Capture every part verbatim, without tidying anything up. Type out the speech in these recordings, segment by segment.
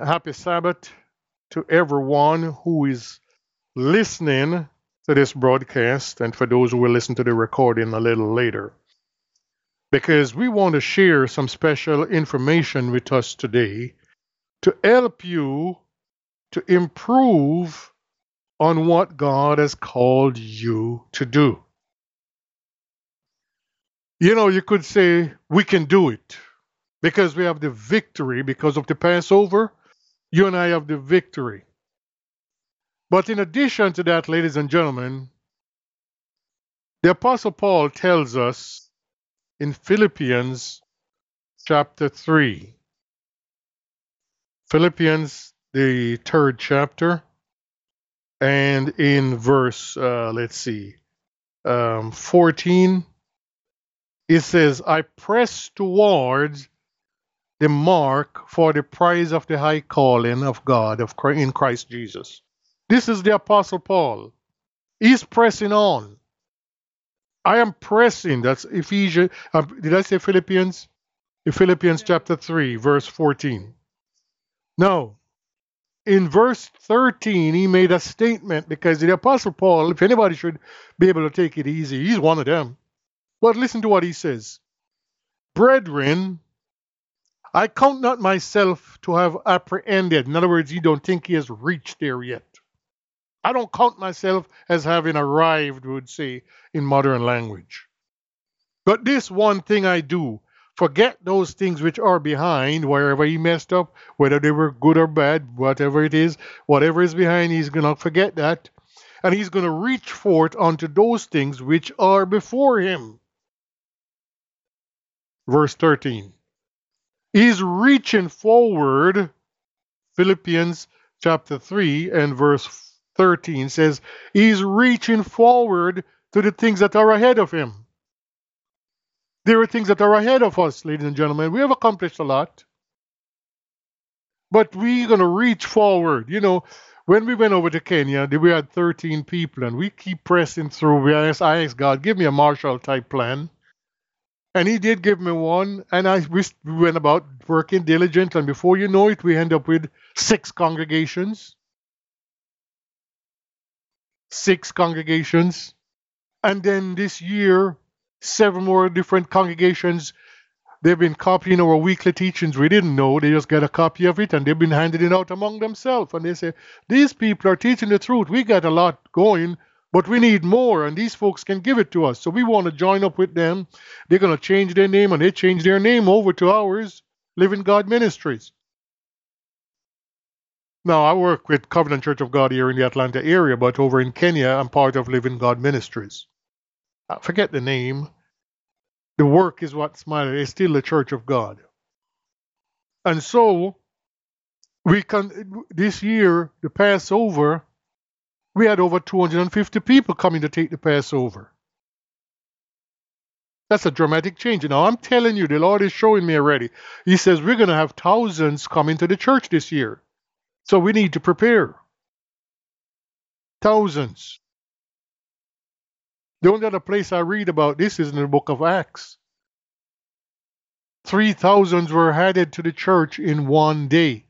happy Sabbath to everyone who is listening to this broadcast and for those who will listen to the recording a little later. Because we want to share some special information with us today to help you to improve on what God has called you to do. You know, you could say we can do it because we have the victory because of the Passover. You and I have the victory. But in addition to that, ladies and gentlemen, the Apostle Paul tells us in Philippians chapter three, Philippians, the third chapter, and in verse, uh, let's see, um, fourteen, it says, I press towards the mark for the prize of the high calling of God of Christ, in Christ Jesus. This is the Apostle Paul. He's pressing on. I am pressing. That's Ephesians. Uh, did I say Philippians? In Philippians chapter three, verse fourteen. Now, in verse thirteen, he made a statement because the Apostle Paul, if anybody should be able to take it easy, he's one of them. But listen to what he says. Brethren, I count not myself to have apprehended. In other words, he don't think he has reached there yet. I don't count myself as having arrived, we would say, in modern language. But this one thing I do, forget those things which are behind, wherever he messed up, whether they were good or bad, whatever it is, whatever is behind, he's going to forget that. And he's going to reach forth unto those things which are before him. Verse thirteen. He's reaching forward, Philippians chapter three and verse thirteen says, he's reaching forward to the things that are ahead of him. There are things that are ahead of us, ladies and gentlemen. We have accomplished a lot. But we're going to reach forward. You know, when we went over to Kenya, we had thirteen people, and we keep pressing through. We asked, I asked God, give me a Marshall-type plan. And he did give me one, and I we went about working diligent, and before you know it, we end up with six congregations. Six congregations. And then this year, seven more different congregations. They've been copying our weekly teachings. We didn't know. They just got a copy of it, and they've been handing it out among themselves. And they say, these people are teaching the truth. We got a lot going, but we need more, and these folks can give it to us. So we want to join up with them. They're going to change their name, and they change their name over to ours, Living God Ministries. Now, I work with Covenant Church of God here in the Atlanta area, but over in Kenya, I'm part of Living God Ministries. I forget the name. The work is what's matters. It's still the Church of God. And so, we can, this year, the Passover, we had over two hundred fifty people coming to take the Passover. That's a dramatic change. Now, I'm telling you, the Lord is showing me already. He says we're going to have thousands coming to the church this year. So we need to prepare. Thousands. The only other place I read about this is in the book of Acts. Three thousands were added to the church in one day.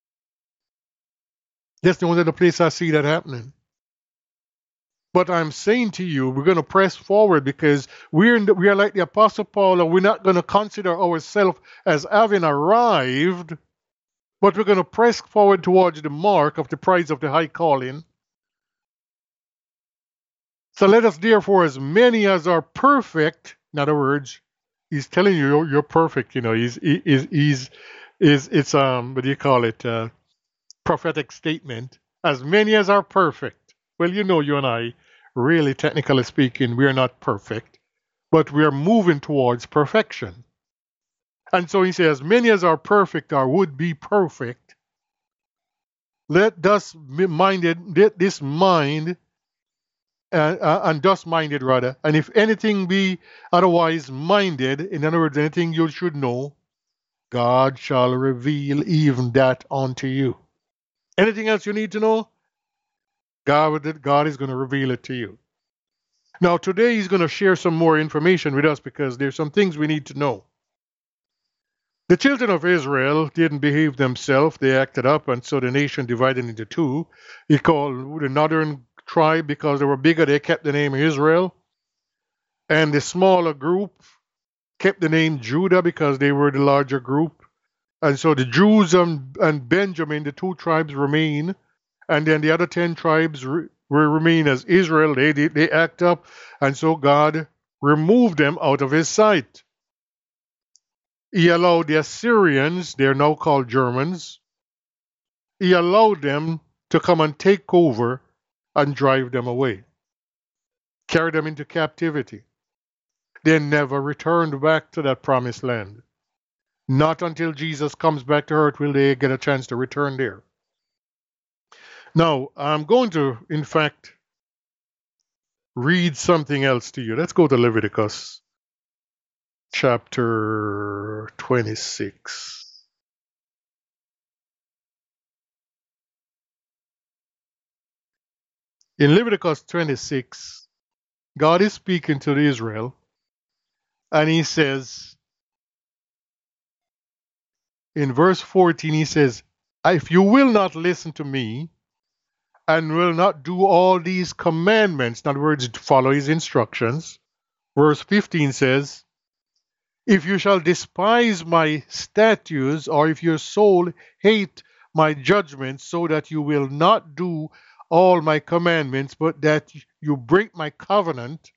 That's the only other place I see that happening. But I'm saying to you, we're going to press forward because we're in the, we are like the Apostle Paul, and we're not going to consider ourselves as having arrived, but we're going to press forward towards the mark of the prize of the high calling. So let us therefore, as many as are perfect, in other words, he's telling you you're, you're perfect. You know, he's he's he's is it's um what do you call it? Uh, prophetic statement. As many as are perfect. Well, you know, you and I, really technically speaking, we are not perfect, but we are moving towards perfection. And so he says, as many as are perfect or would be perfect, let thus minded, let this mind, uh, uh, and thus minded rather, and if anything be otherwise minded, in other words, anything you should know, God shall reveal even that unto you. Anything else you need to know? God, God is going to reveal it to you. Now, today he's going to share some more information with us because there's some things we need to know. The children of Israel didn't behave themselves. They acted up, and so the nation divided into two. He called the northern tribe, because they were bigger, they kept the name Israel. And the smaller group kept the name Judah because they were the larger group. And so the Jews and, and Benjamin, the two tribes, remain. And then the other ten tribes re, will remain as Israel. They, they, they act up. And so God removed them out of his sight. He allowed the Assyrians, they're now called Germans, he allowed them to come and take over and drive them away, carry them into captivity. They never returned back to that promised land. Not until Jesus comes back to earth will they get a chance to return there. Now, I'm going to, in fact, read something else to you. Let's go to Leviticus chapter twenty-six. In Leviticus twenty-six, God is speaking to Israel, and he says, in verse fourteen, he says, if you will not listen to me and will not do all these commandments, in other words, follow his instructions, verse fifteen says, if you shall despise my statutes, or if your soul hate my judgments, so that you will not do all my commandments, but that you break my covenant,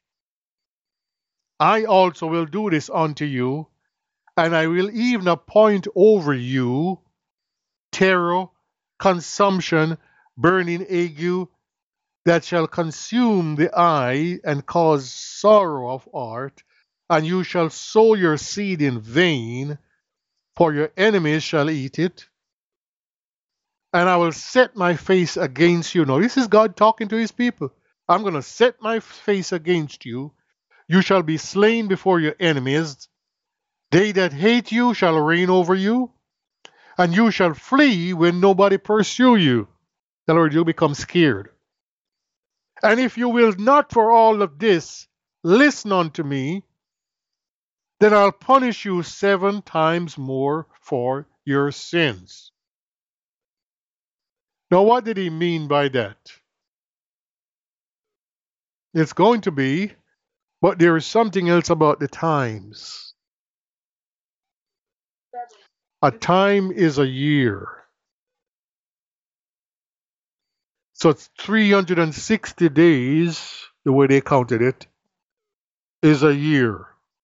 I also will do this unto you, and I will even appoint over you terror, consumption, burning ague, that shall consume the eye and cause sorrow of heart, and you shall sow your seed in vain, for your enemies shall eat it. And I will set my face against you. Now, this is God talking to his people. I'm going to set my face against you. You shall be slain before your enemies. They that hate you shall reign over you, and you shall flee when nobody pursue you. In other words, you'll become scared. And if you will not for all of this listen unto me, then I'll punish you seven times more for your sins. Now, what did he mean by that? It's going to be, but there is something else about the times. A time is a year. So it's three hundred sixty days, the way they counted it, is a year.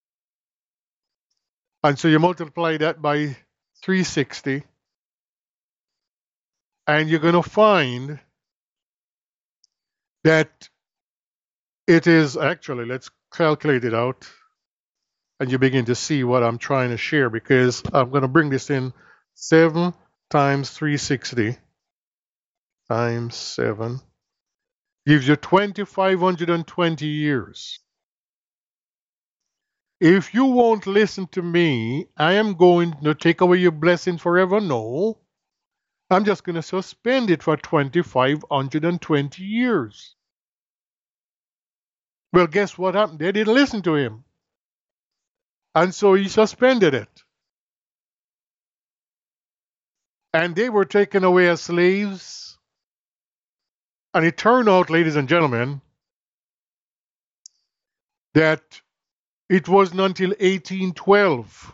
And so you multiply that by three hundred sixty, and you're going to find that it is actually, let's calculate it out, and you begin to see what I'm trying to share, because I'm going to bring this in. seven times three hundred sixty times seven gives you two thousand five hundred twenty years. If you won't listen to me, I am going to take away your blessing forever? No. I'm just going to suspend it for two thousand five hundred twenty years. Well, guess what happened? They didn't listen to him. And so he suspended it. And they were taken away as slaves. And it turned out, ladies and gentlemen, that it wasn't until eighteen twelve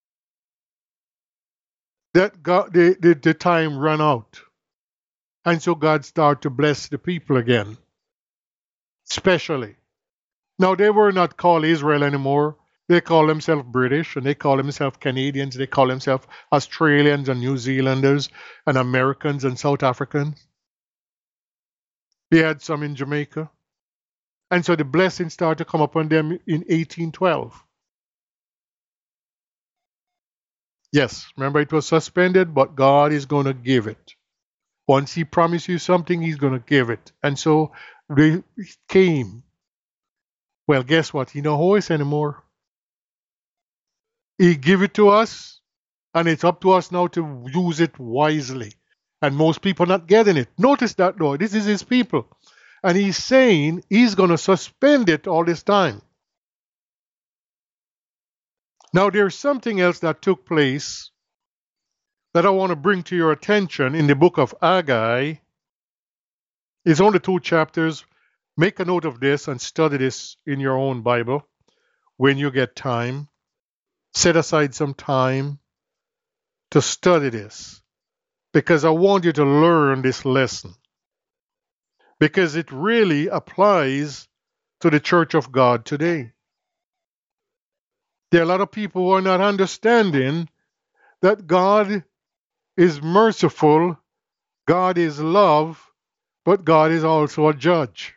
that God, the, the, the time ran out. And so God started to bless the people again, specially. Now, they were not called Israel anymore. They call themselves British, and they call themselves Canadians. They call themselves Australians and New Zealanders and Americans and South Africans. They had some in Jamaica. And so the blessing started to come upon them in eighteen twelve. Yes, remember it was suspended, but God is going to give it. Once he promised you something, he's going to give it. And so they came. Well, guess what? He don't owe us anymore. He gave it to us, and it's up to us now to use it wisely. And most people are not getting it. Notice that, though. This is his people. And he's saying he's going to suspend it all this time. Now, there's something else that took place that I want to bring to your attention in the book of Haggai. It's only two chapters. Make a note of this and study this in your own Bible when you get time. Set aside some time to study this because I want you to learn this lesson because it really applies to the church of God today. There are a lot of people who are not understanding that God is merciful, God is love, but God is also a judge.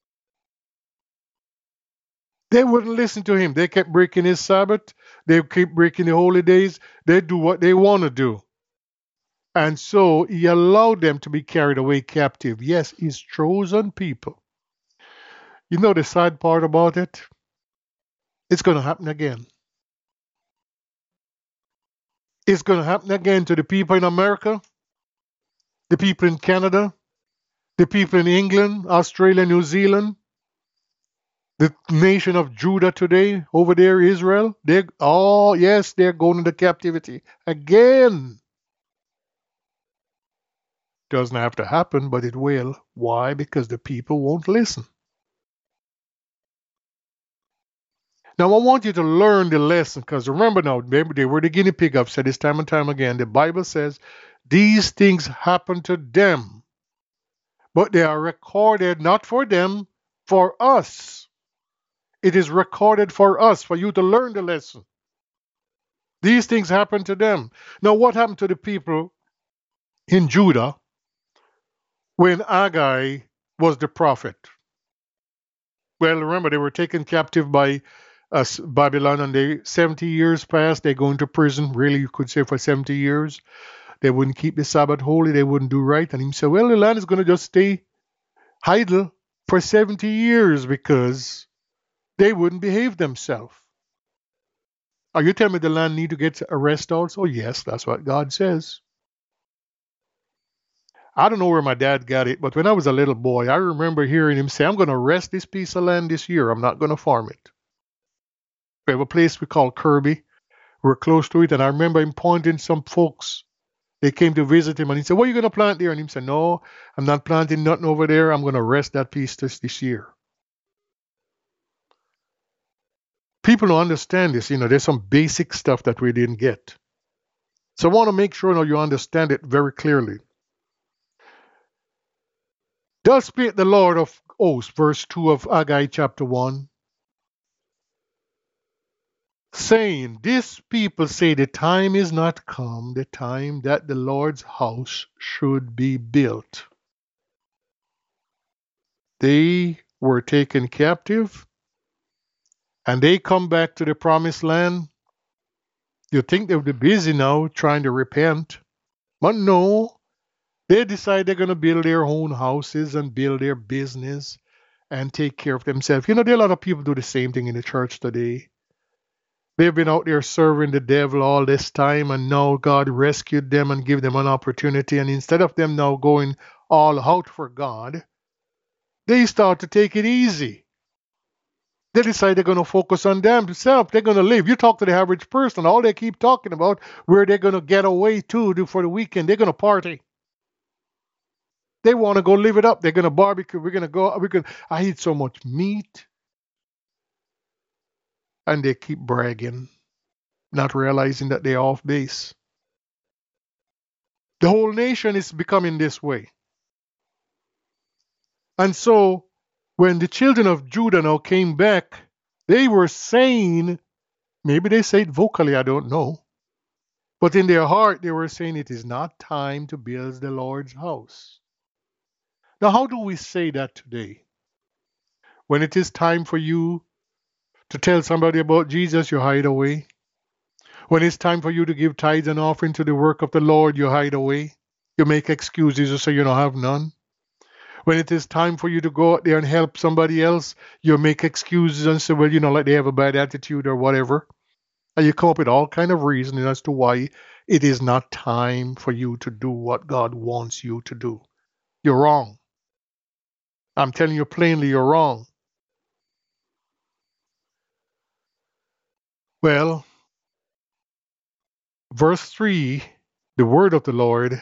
They wouldn't listen to him. They kept breaking his Sabbath. They keep breaking the holy days. They do what they want to do. And so he allowed them to be carried away captive. Yes, his chosen people. You know the sad part about it? It's going to happen again. It's going to happen again to the people in America, the people in Canada, the people in England, Australia, New Zealand, the nation of Judah today, over there, Israel. They, oh, yes, they're going into captivity again. Doesn't have to happen, but it will. Why? Because the people won't listen. Now, I want you to learn the lesson because remember now, maybe they were the guinea pig. I've said this time and time again. The Bible says these things happen to them, but they are recorded not for them, for us. It is recorded for us, for you to learn the lesson. These things happen to them. Now, what happened to the people in Judah when Haggai was the prophet? Well, remember, they were taken captive by uh, Babylon, and they seventy years passed. They go into prison, really, you could say for seventy years. They wouldn't keep the Sabbath holy. They wouldn't do right. And he said, well, the land is going to just stay idle for seventy years because they wouldn't behave themselves. Are you telling me the land need to get a rest also? Yes, that's what God says. I don't know where my dad got it, but when I was a little boy, I remember hearing him say, I'm going to rest this piece of land this year. I'm not going to farm it. We have a place we call Kirby. We're close to it. And I remember him pointing some folks. They came to visit him and he said, what are you going to plant there? And he said, no, I'm not planting nothing over there. I'm going to rest that piece this, this year. People don't understand this. You know, there's some basic stuff that we didn't get. So I want to make sure now you understand it very clearly. Thus speak the Lord of hosts, verse two of Haggai chapter one, saying, this people say the time is not come, the time that the Lord's house should be built. They were taken captive, and they come back to the promised land. You think they'll be busy now trying to repent, but no. They decide they're going to build their own houses and build their business and take care of themselves. You know, there are a lot of people do the same thing in the church today. They've been out there serving the devil all this time, and now God rescued them and give them an opportunity. And instead of them now going all out for God, they start to take it easy. They decide they're going to focus on themselves. They're going to live. You talk to the average person, all they keep talking about where they're going to get away to for the weekend. They're going to party. They want to go live it up. They're going to barbecue. We're going to go. We're going. I eat so much meat, and they keep bragging, not realizing that they're off base. The whole nation is becoming this way. And so, when the children of Judah now came back, they were saying, maybe they said vocally, I don't know, but in their heart they were saying, it is not time to build the Lord's house. Now, how do we say that today? When it is time for you to tell somebody about Jesus, you hide away. When it's time for you to give tithes and offering to the work of the Lord, you hide away. You make excuses to say you don't have none. When it is time for you to go out there and help somebody else, you make excuses and say, well, you know, like they have a bad attitude or whatever. And you come up with all kind of reasons as to why it is not time for you to do what God wants you to do. You're wrong. I'm telling you plainly, you're wrong. Well, verse three, the word of the Lord,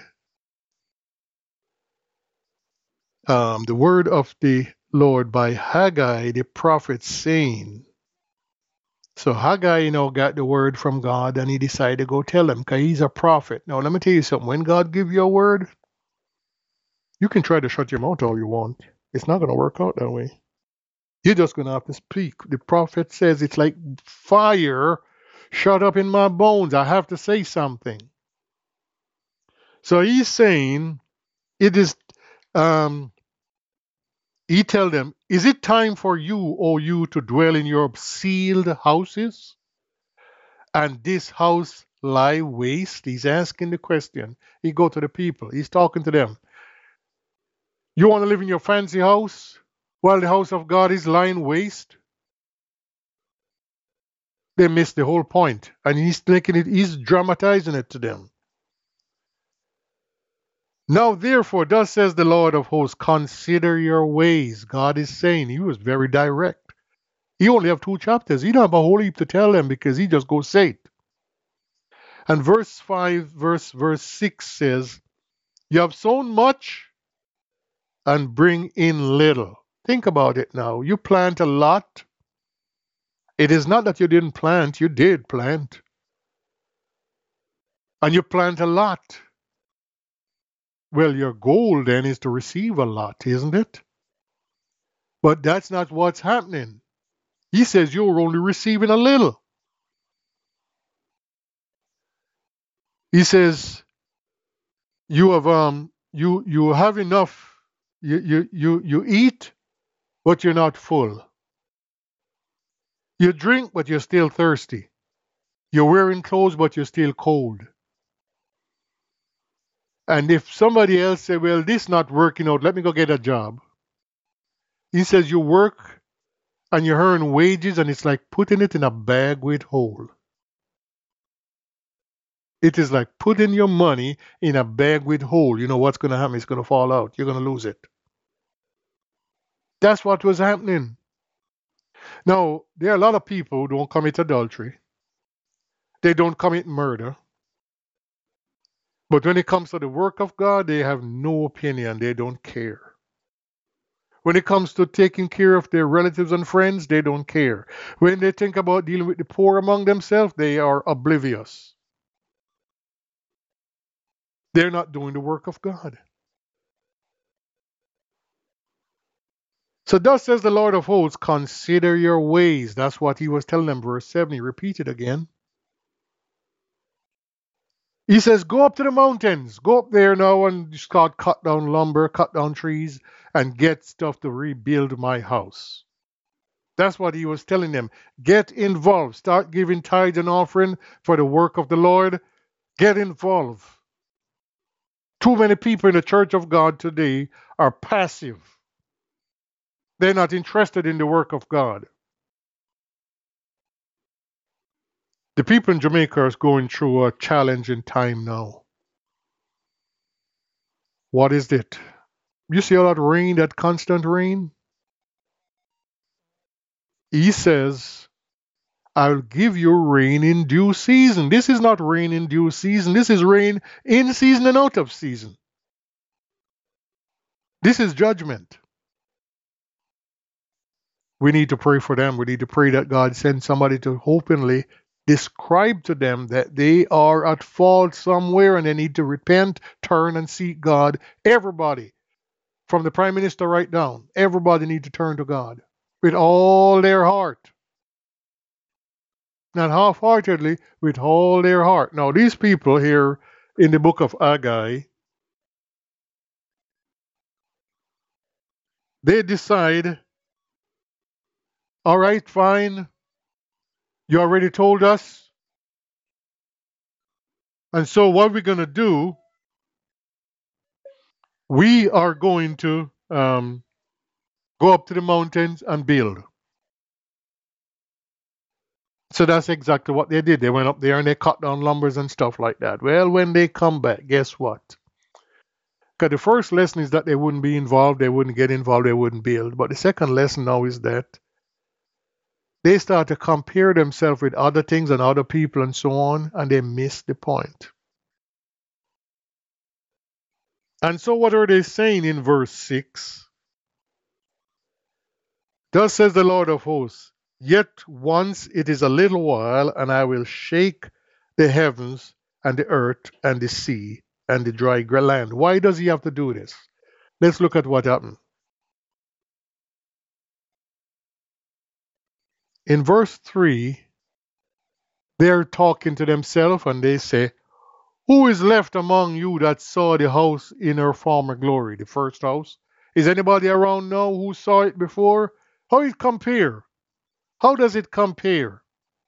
um, the word of the Lord by Haggai the prophet saying. So Haggai, you know, got the word from God and he decided to go tell him because he's a prophet. Now, let me tell you something. When God give you a word, you can try to shut your mouth all you want. It's not going to work out that way. You're just going to have to speak. The prophet says it's like fire shut up in my bones. I have to say something. So he's saying, it is, um, he tell them, is it time for you, O you, to dwell in your sealed houses? And this house lie waste? He's asking the question. He go to the people. He's talking to them. You want to live in your fancy house while the house of God is lying waste? They miss the whole point. And he's making it, he's dramatizing it to them. Now therefore, thus says the Lord of hosts, consider your ways. God is saying, he was very direct. He only have two chapters. He don't have a whole heap to tell them because he just goes say it. And verse five, verse verse six says, you have sown much and bring in little. Think about it now. You plant a lot. It is not that you didn't plant, you did plant. And you plant a lot. Well, your goal then is to receive a lot, isn't it? But that's not what's happening. He says you're only receiving a little. He says you have um you you have enough. You you you you eat, but you're not full. You drink, but you're still thirsty. You're wearing clothes, but you're still cold. And if somebody else say, well, this not working out, let me go get a job. He says you work and you earn wages and it's like putting it in a bag with hole. It is like putting your money in a bag with hole. You know what's going to happen? It's going to fall out. You're going to lose it. That's what was happening. Now, there are a lot of people who don't commit adultery. They don't commit murder. But when it comes to the work of God, they have no opinion. They don't care. When it comes to taking care of their relatives and friends, they don't care. When they think about dealing with the poor among themselves, they are oblivious. They're not doing the work of God. So thus says the Lord of hosts, consider your ways. That's what he was telling them, verse seven. He repeated again. He says, go up to the mountains. Go up there now and start cut down lumber, cut down trees, and get stuff to rebuild my house. That's what he was telling them. Get involved. Start giving tithes and offering for the work of the Lord. Get involved. Too many people in the church of God today are passive. They're not interested in the work of God. The people in Jamaica are going through a challenging time now. What is it? You see all that rain, that constant rain? He says, I'll give you rain in due season. This is not rain in due season. This is rain in season and out of season. This is judgment. We need to pray for them. We need to pray that God sends somebody to openly describe to them that they are at fault somewhere and they need to repent, turn, and seek God. Everybody, from the Prime Minister right down, everybody need to turn to God with all their heart. Not half-heartedly, with all their heart. Now, these people here in the book of Haggai, they decide, all right, fine, you already told us, and so what we're going to do, we are going to um, go up to the mountains and build. So that's exactly what they did. They went up there and they cut down lumbers and stuff like that. Well, when they come back, guess what? Because the first lesson is that they wouldn't be involved, they wouldn't get involved, they wouldn't build. But the second lesson now is that They start to compare themselves with other things and other people and so on, and they miss the point. And so, what are they saying in verse six? Thus says the Lord of hosts, yet once it is a little while, and I will shake the heavens and the earth and the sea and the dry land. Why does he have to do this? Let's look at what happened. In verse three, they're talking to themselves and they say, who is left among you that saw the house in her former glory, the first house? Is anybody around now who saw it before? How it compare? How does it compare?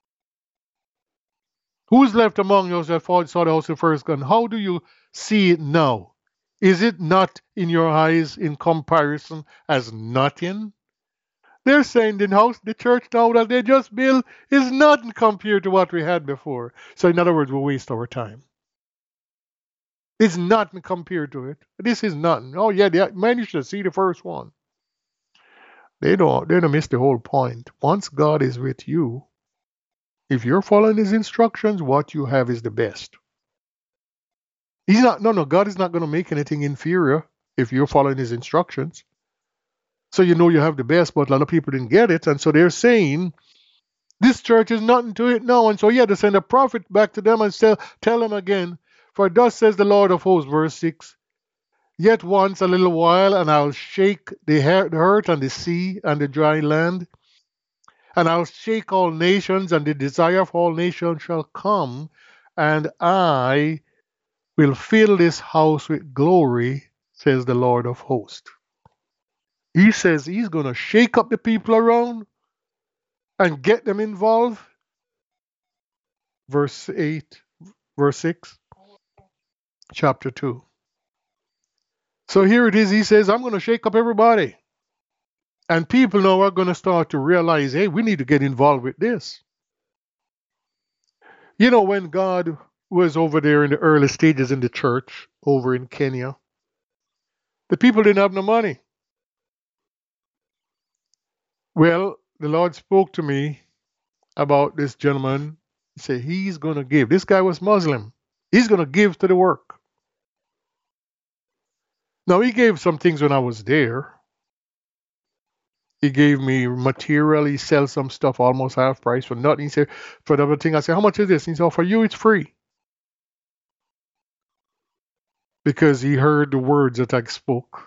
Who is left among you that saw the house in first and how do you see it now? Is it not in your eyes in comparison as nothing? They're saying the house, the church now that they just built is nothing compared to what we had before. So in other words, we waste our time. It's nothing compared to it. This is nothing. Oh yeah, they managed to see the first one. They don't they don't miss the whole point. Once God is with you, if you're following his instructions, what you have is the best. He's not no no, God is not gonna make anything inferior if you're following his instructions. So you know you have the best, but a lot of people didn't get it, and so they're saying this church is nothing to it now. And so he had to send a prophet back to them and tell, tell them again, for thus says the Lord of hosts, verse six, yet once a little while, and I'll shake the earth and the sea and the dry land, and I'll shake all nations, and the desire of all nations shall come, and I will fill this house with glory, says the Lord of hosts. He says he's going to shake up the people around and get them involved. Verse eight, verse six, chapter two. So here it is. He says, I'm going to shake up everybody. And people now are going to start to realize, hey, we need to get involved with this. You know, when God was over there in the early stages in the church over in Kenya, the people didn't have no money. Well, the Lord spoke to me about this gentleman. He said, he's going to give. This guy was Muslim. He's going to give to the work. Now, he gave some things when I was there. He gave me material. He sells some stuff almost half price for nothing. He said, for the other thing, I said, how much is this? He said, oh, for you, it's free. Because he heard the words that I spoke.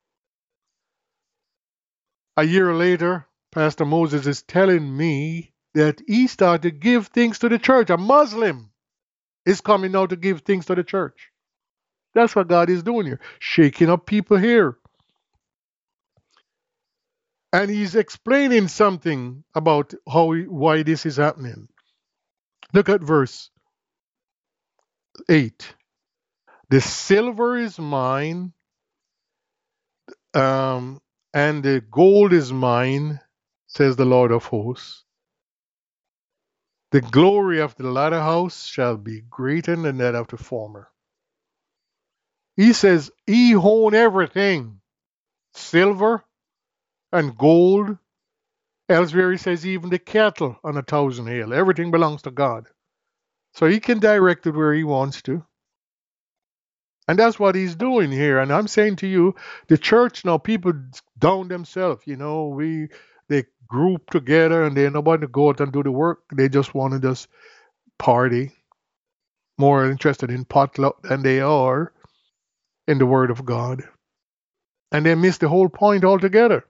A year later, Pastor Moses is telling me that he started to give things to the church. A Muslim is coming now to give things to the church. That's what God is doing here, shaking up people here. And he's explaining something about how why this is happening. Look at verse eight. The silver is mine, um, and the gold is mine, says the Lord of hosts. The glory of the latter house shall be greater than that of the former. He says he owns everything, silver and gold. Elsewhere he says even the cattle on a thousand hill. Everything belongs to God. So he can direct it where he wants to. And that's what he's doing here. And I'm saying to you, the church now, people down themselves, you know, we they group together and they nobody go out and do the work. They just want to just party. More interested in potluck than they are in the word of God. And they miss the whole point altogether.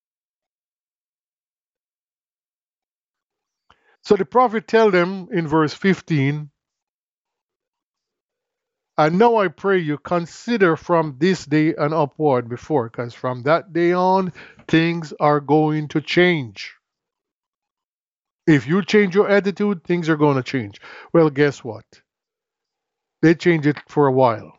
So the prophet tell them in verse fifteen, and now I pray you consider from this day and upward before, because from that day on, things are going to change. If you change your attitude, things are going to change. Well, guess what? They changed it for a while.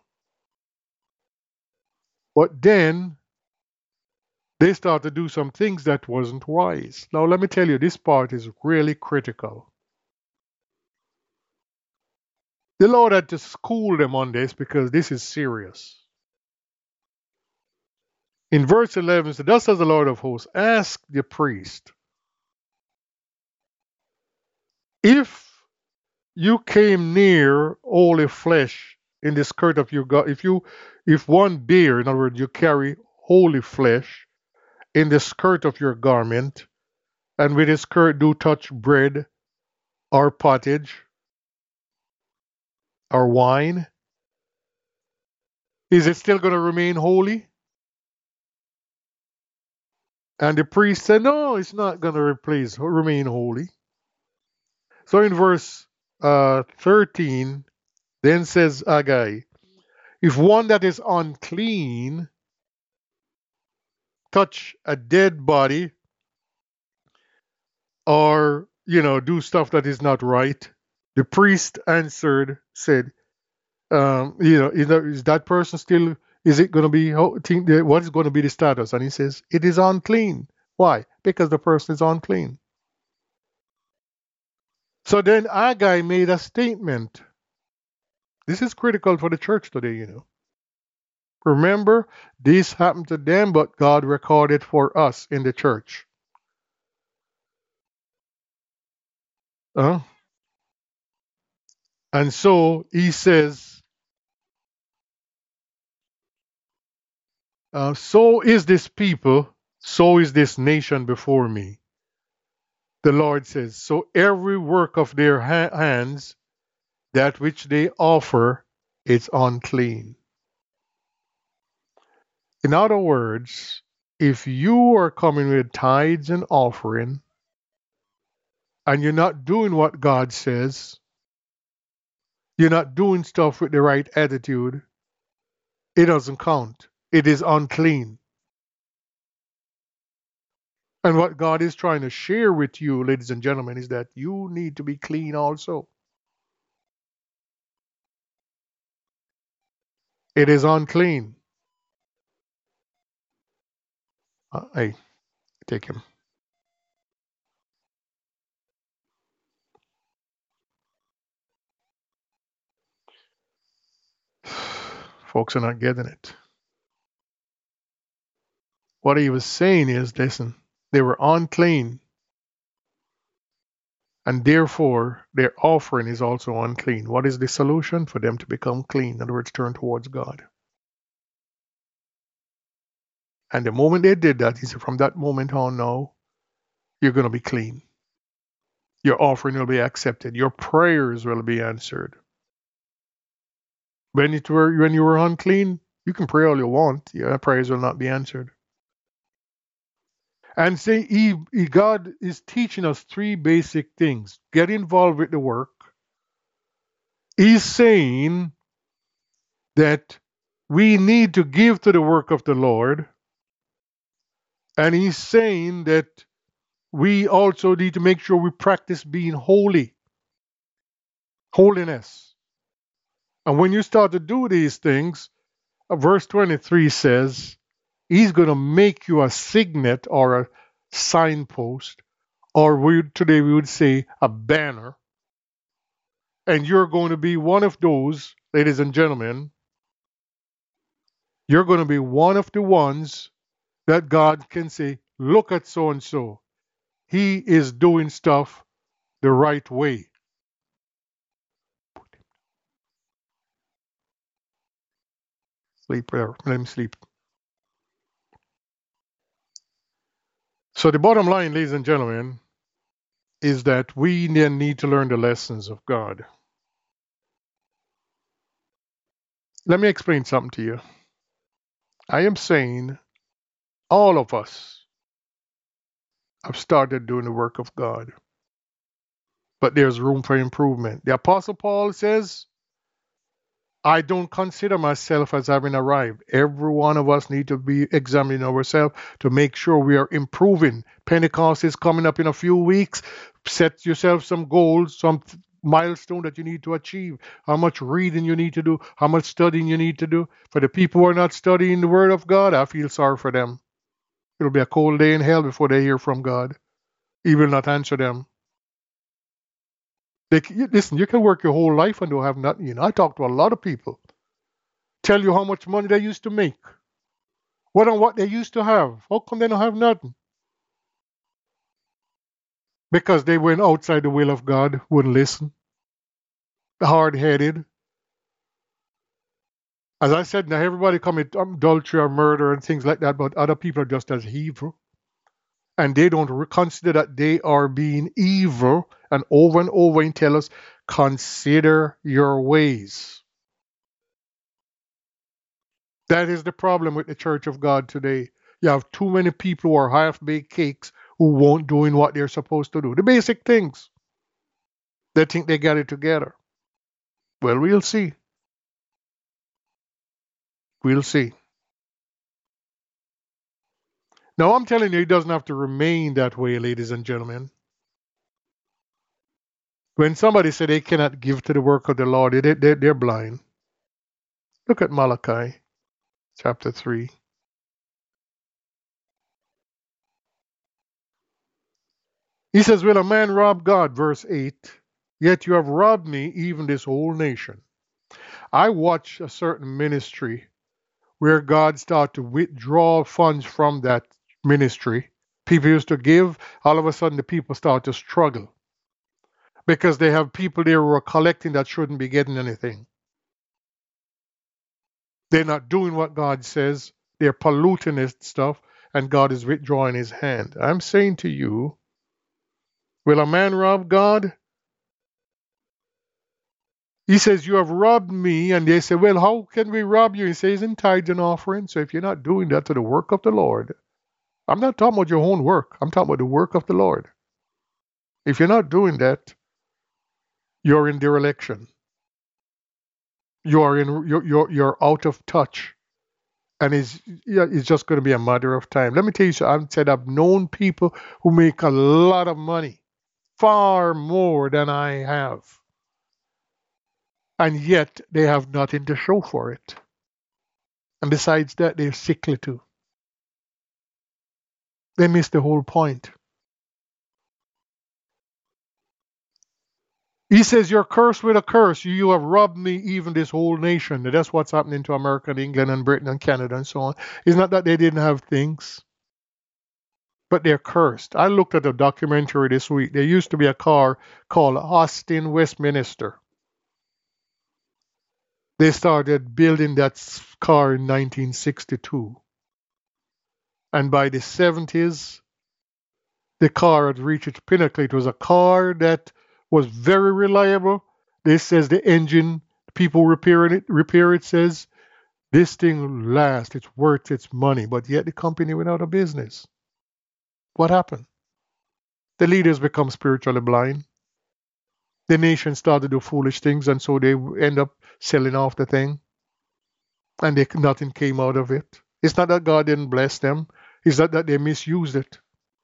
But then they start to do some things that wasn't wise. Now, let me tell you, this part is really critical. The Lord had to school them on this because this is serious. In verse eleven, so thus says the Lord of hosts, ask the priest If you came near holy flesh in the skirt of your garment, if you, if one bear, in other words, you carry holy flesh in the skirt of your garment, and with the skirt do touch bread or pottage or wine, is it still going to remain holy? And the priest said, no, it's not going to replace, remain holy. So in verse uh, thirteen, then says Haggai, if one that is unclean touch a dead body or, you know, do stuff that is not right, the priest answered, said, um, you know, is that, is that person still, is it going to be, what is going to be the status? And he says, it is unclean. Why? Because the person is unclean. So then Haggai made a statement. This is critical for the church today, you know. Remember, this happened to them, but God recorded for us in the church. Uh, and so he says, uh, so is this people, so is this nation before me. The Lord says, so every work of their ha- hands, that which they offer, is unclean. In other words, if you are coming with tithes and offering, and you're not doing what God says, you're not doing stuff with the right attitude, it doesn't count. It is unclean. And what God is trying to share with you, ladies and gentlemen, is that you need to be clean also. It is unclean. Uh, hey, take him. Folks are not getting it. What he was saying is, listen, they were unclean, and therefore their offering is also unclean. What is the solution? For them to become clean. In other words, turn towards God. And the moment they did that, he said, from that moment on now, you're going to be clean. Your offering will be accepted. Your prayers will be answered. When, it were, when you were unclean, you can pray all you want. Your prayers will not be answered. And say he, he, God is teaching us three basic things. Get involved with the work. He's saying that we need to give to the work of the Lord. And he's saying that we also need to make sure we practice being holy. Holiness. And when you start to do these things, uh, verse twenty-three says, he's going to make you a signet or a signpost, or we, today we would say a banner. And you're going to be one of those, ladies and gentlemen, you're going to be one of the ones that God can say, look at so and so. He is doing stuff the right way. Sleep there. Let him sleep. So the bottom line, ladies and gentlemen, is that we then need to learn the lessons of God. Let me explain something to you. I am saying all of us have started doing the work of God, but there's room for improvement. The Apostle Paul says, I don't consider myself as having arrived. Every one of us need to be examining ourselves to make sure we are improving. Pentecost is coming up in a few weeks. Set yourself some goals, some milestone that you need to achieve. How much reading you need to do, how much studying you need to do. For the people who are not studying the Word of God, I feel sorry for them. It'll be a cold day in hell before they hear from God. He will not answer them. They, listen, you can work your whole life and don't have nothing. You know, I talk to a lot of people. Tell you how much money they used to make. What on what they used to have. How come they don't have nothing? because they went outside the will of God, wouldn't listen, hard-headed. As I said, now everybody commit adultery or murder and things like that, but other people are just as evil. And they don't re- consider that they are being evil. And over and over and tell us, consider your ways. That is the problem with the Church of God today. You have too many people who are half-baked cakes who won't doing what they're supposed to do. The basic things. They think they got it together. Well, we'll see. We'll see. Now, I'm telling you, it doesn't have to remain that way, ladies and gentlemen. When somebody said they cannot give to the work of the Lord, they, they, they're blind. Look at Malachi chapter three. He says, will a man rob God? Verse eight. Yet you have robbed me, even this whole nation. I watched a certain ministry where God started to withdraw funds from that ministry. People used to give, all of a sudden the people start to struggle because they have people there who are collecting that shouldn't be getting anything. They're not doing what God says. They're polluting this stuff, and God is withdrawing his hand. I'm saying to you, will a man rob God? He says, you have robbed me. And they say, well, how can we rob you? He says, in tithes and offerings. So if you're not doing that to the work of the Lord, I'm not talking about your own work. I'm talking about the work of the Lord. If you're not doing that, you're in dereliction. You are in. You're you're, you're out of touch, and it's yeah, it's just going to be a matter of time. Let me tell you, so I've said I've known people who make a lot of money, far more than I have, and yet they have nothing to show for it. And besides that, they're sickly too. They miss the whole point. He says, you're cursed with a curse. You have robbed me, even this whole nation. That's what's happening to America and England and Britain and Canada and so on. It's not that they didn't have things, but they're cursed. I looked at a documentary this week. There used to be a car called Austin Westminster. They started building that car in nineteen sixty-two. And by the seventies, the car had reached its pinnacle. It was a car that was very reliable. This says the engine, people repairing it, repair it says this thing lasts, it's worth its money, but yet the company went out of business. What happened? The leaders become spiritually blind. The nation started to do foolish things, and so they end up selling off the thing, and they, nothing came out of it. It's not that God didn't bless them, it's not that they misused it.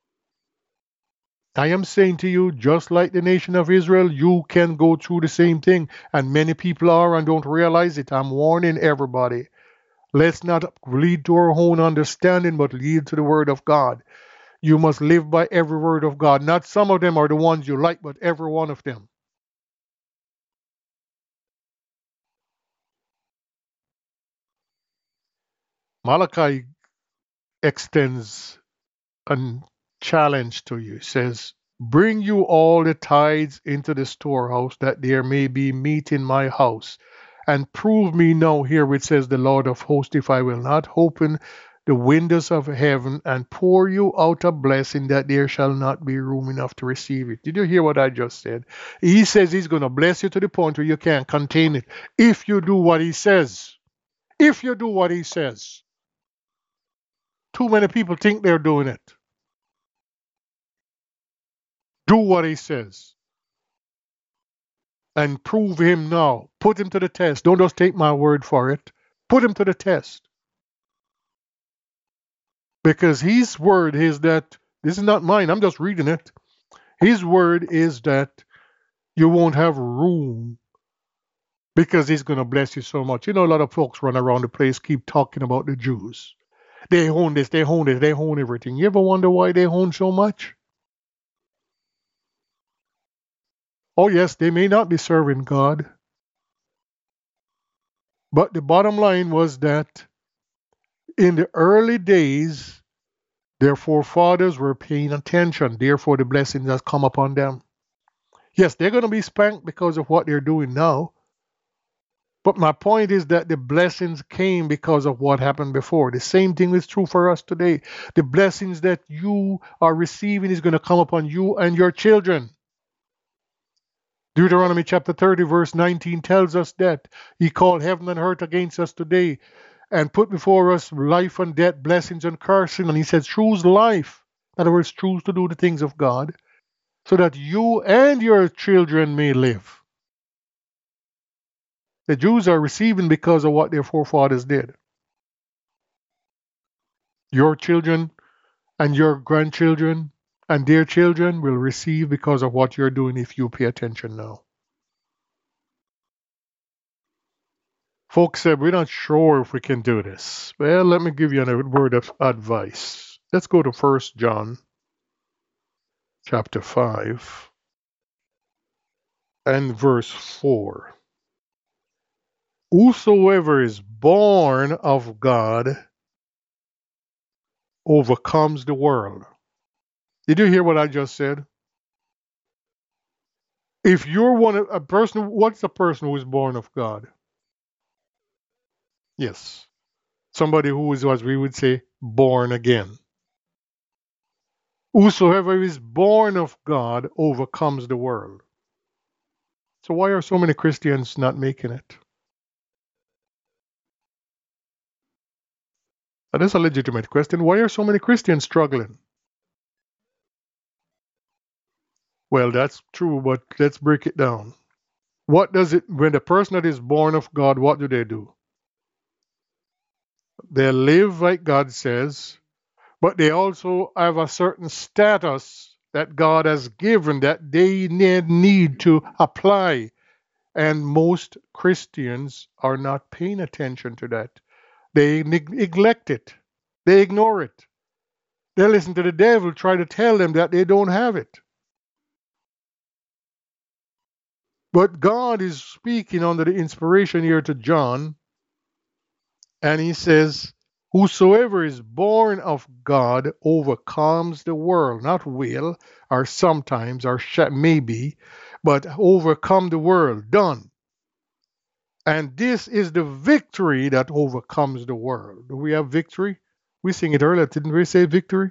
I am saying to you, just like the nation of Israel, you can go through the same thing. And many people are and don't realize it. I'm warning everybody. Let's not lead to our own understanding, but lead to the word of God. You must live by every word of God. Not some of them are the ones you like, but every one of them. Malachi extends a challenge to you. It says, bring you all the tithes into the storehouse, that there may be meat in my house. And prove me now, here which says the Lord of hosts, if I will not open the windows of heaven and pour you out a blessing, that there shall not be room enough to receive it. Did you hear what I just said? He says he's going to bless you to the point where you can't contain it. If you do what he says. If you do what he says. Too many people think they're doing it. Do what he says. And prove him now. Put him to the test. Don't just take my word for it. Put him to the test. Because his word is that, this is not mine, I'm just reading it. His word is that you won't have room because he's going to bless you so much. You know, a lot of folks run around the place, keep talking about the Jews. They own this, they own this, they own everything. You ever wonder why they own so much? Oh, yes, they may not be serving God. But the bottom line was that in the early days, Their forefathers were paying attention, therefore the blessings has come upon them. Yes, they're going to be spanked because of what they're doing now. But my point is that the blessings came because of what happened before. The same thing is true for us today. The blessings that you are receiving is going to come upon you and your children. Deuteronomy chapter thirty, verse nineteen tells us that he called heaven and earth against us today and put before us life and death, blessings and cursing. And he said, choose life. In other words, choose to do the things of God so that you and your children may live. The Jews are receiving because of what their forefathers did. Your children and your grandchildren and their children will receive because of what you're doing if you pay attention now. Folks said, we're not sure if we can do this. Well, let me give you a word of advice. Let's go to First John chapter five and verse four. Whosoever is born of God overcomes the world. Did you hear what I just said? If you're one of a person, what's a person who is born of God? Yes. Somebody who is, as we would say, born again. Whosoever is born of God overcomes the world. So why are so many Christians not making it? That is a legitimate question. Why are so many Christians struggling? Well, that's true, but let's break it down. What does it, when the person that is born of God, what do they do? They live like God says, but they also have a certain status that God has given that they need, need to apply. And most Christians are not paying attention to that. They neg- neglect it. They ignore it. They listen to the devil try to tell them that they don't have it. But God is speaking under the inspiration here to John, and he says, whosoever is born of God overcomes the world. Not will, or sometimes, or sh- maybe, but overcome the world. Done. And this is the victory that overcomes the world. Do we have victory? We sing it earlier, didn't we say victory?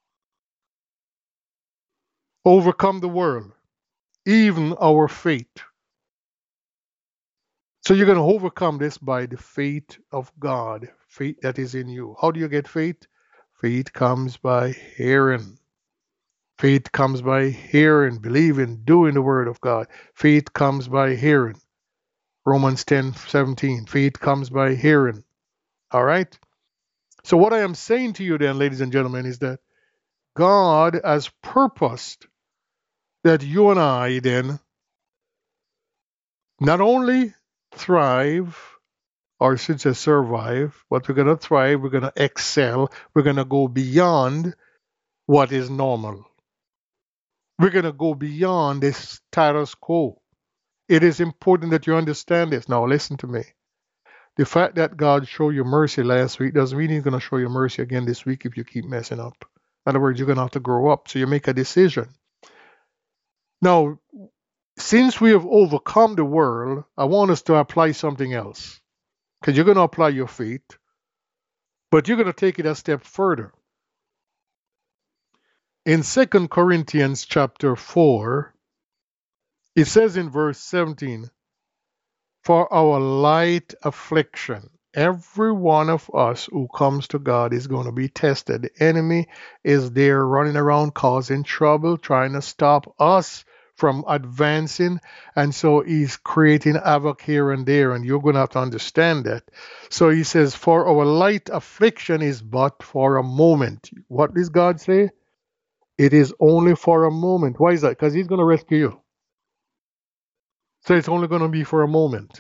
Overcome the world, even our fate. So you're going to overcome this by the faith of God, faith that is in you. How do you get faith? Faith comes by hearing. Faith comes by hearing, believing, doing the word of God. Faith comes by hearing. Romans ten seventeen. Faith comes by hearing. All right? So what I am saying to you then, ladies and gentlemen, is that God has purposed that you and I then not only thrive, or should say survive, but we're going to thrive, we're going to excel, we're going to go beyond what is normal. We're going to go beyond the status quo. It is important that you understand this. Now, listen to me. The fact that God showed you mercy last week doesn't mean He's going to show you mercy again this week if you keep messing up. In other words, you're going to have to grow up. So you make a decision. Now, since we have overcome the world, I want us to apply something else. Because you're going to apply your faith, but you're going to take it a step further. In Second Corinthians chapter four, it says in verse seventeen, for our light affliction, every one of us who comes to God is going to be tested. The enemy is there running around causing trouble, trying to stop us from advancing, and so he's creating havoc here and there, and you're going to have to understand that. So he says, for our light affliction is but for a moment. What does God say? It is only for a moment. Why is that? Because he's going to rescue you. So it's only going to be for a moment.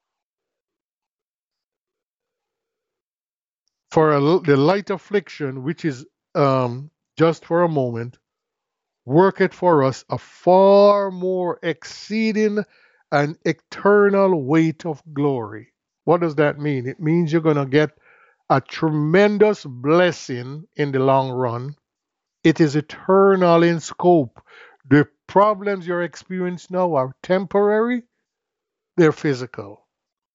For a, the light affliction, which is um, just for a moment, worketh for us a far more exceeding and eternal weight of glory. What does that mean? It means you're going to get a tremendous blessing in the long run. It is eternal in scope. The problems you're experiencing now are temporary, they're physical.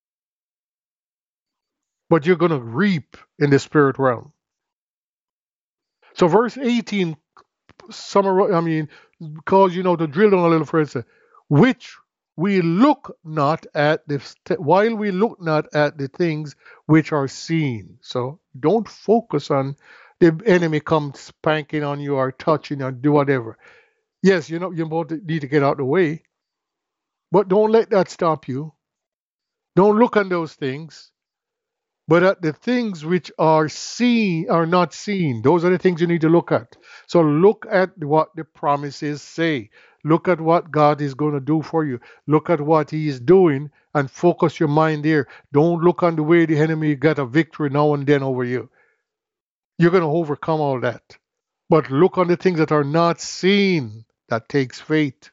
But you're going to reap in the spirit realm. So, verse eighteen, summarize, I mean, because you know, to drill down a little further, which we look not at the while we look not at the things which are seen. So don't focus on the enemy come spanking on you or touching or do whatever. Yes, you know you both need to get out of the way, but don't let that stop you. Don't look on those things, but at the things which are seen are not seen. Those are the things you need to look at. So look at what the promises say. Look at what God is going to do for you. Look at what He is doing and focus your mind there. Don't look on the way the enemy got a victory now and then over you. You're going to overcome all that. But look on the things that are not seen. That takes faith.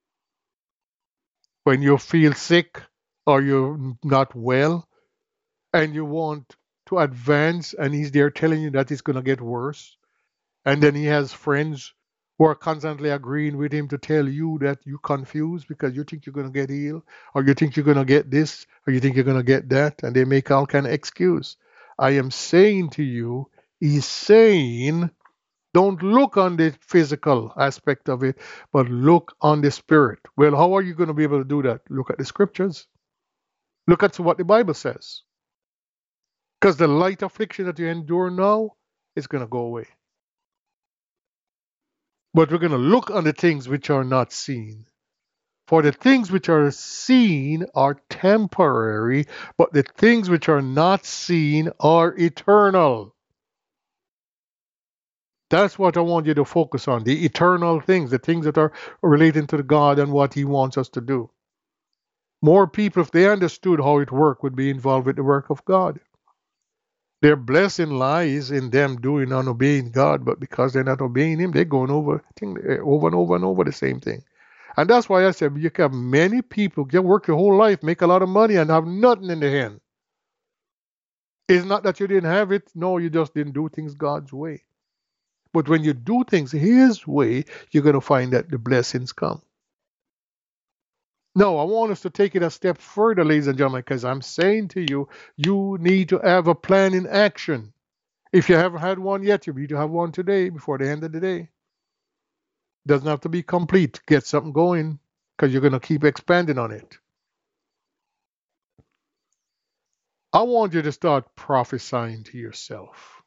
When you feel sick or you're not well, and you want to advance and he's there telling you that it's going to get worse, and then he has friends who are constantly agreeing with him to tell you that you're confused because you think you're going to get healed, or you think you're going to get this, or you think you're going to get that, and they make all kind of excuse. I am saying to you, he's saying, don't look on the physical aspect of it, but look on the spirit. Well, how are you going to be able to do that? Look at the scriptures. Look at what the Bible says. Because the light affliction that you endure now is going to go away. But we're going to look on the things which are not seen. For the things which are seen are temporary, but the things which are not seen are eternal. That's what I want you to focus on, the eternal things, the things that are relating to God and what He wants us to do. More people, if they understood how it worked, would be involved with the work of God. Their blessing lies in them doing and obeying God, but because they're not obeying Him, they're going over, over and over and over the same thing. And that's why I said you can have many people can work your whole life, make a lot of money, and have nothing in the hand. It's not that you didn't have it. No, you just didn't do things God's way. But when you do things His way, you're going to find that the blessings come. No, I want us to take it a step further, ladies and gentlemen, because I'm saying to you, you need to have a plan in action. If you haven't had one yet, you need to have one today before the end of the day. Doesn't have to be complete. Get something going because you're going to keep expanding on it. I want you to start prophesying to yourself.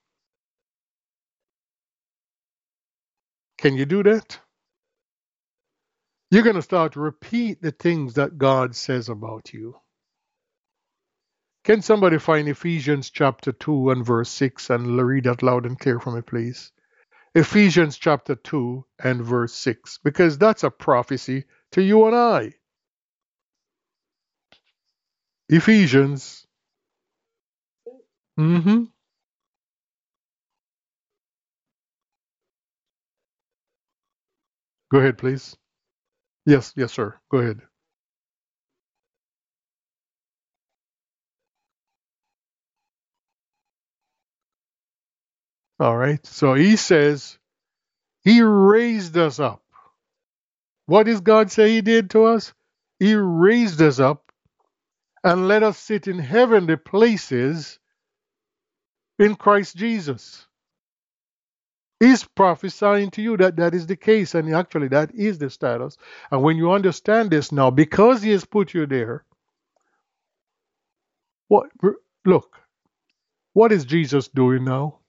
Can you do that? You're going to start to repeat the things that God says about you. Can somebody find Ephesians chapter two and verse six and read that loud and clear for me, please? Ephesians chapter two and verse six, because that's a prophecy to you and I. Ephesians. Mm-hmm. Go ahead, please. Yes, yes, sir. Go ahead. All right. So he says, He raised us up. What does God say He did to us? He raised us up and let us sit in heavenly places in Christ Jesus. He's prophesying to you that that is the case, and actually that is the status. And when you understand this now, because He has put you there, what look, what is Jesus doing now?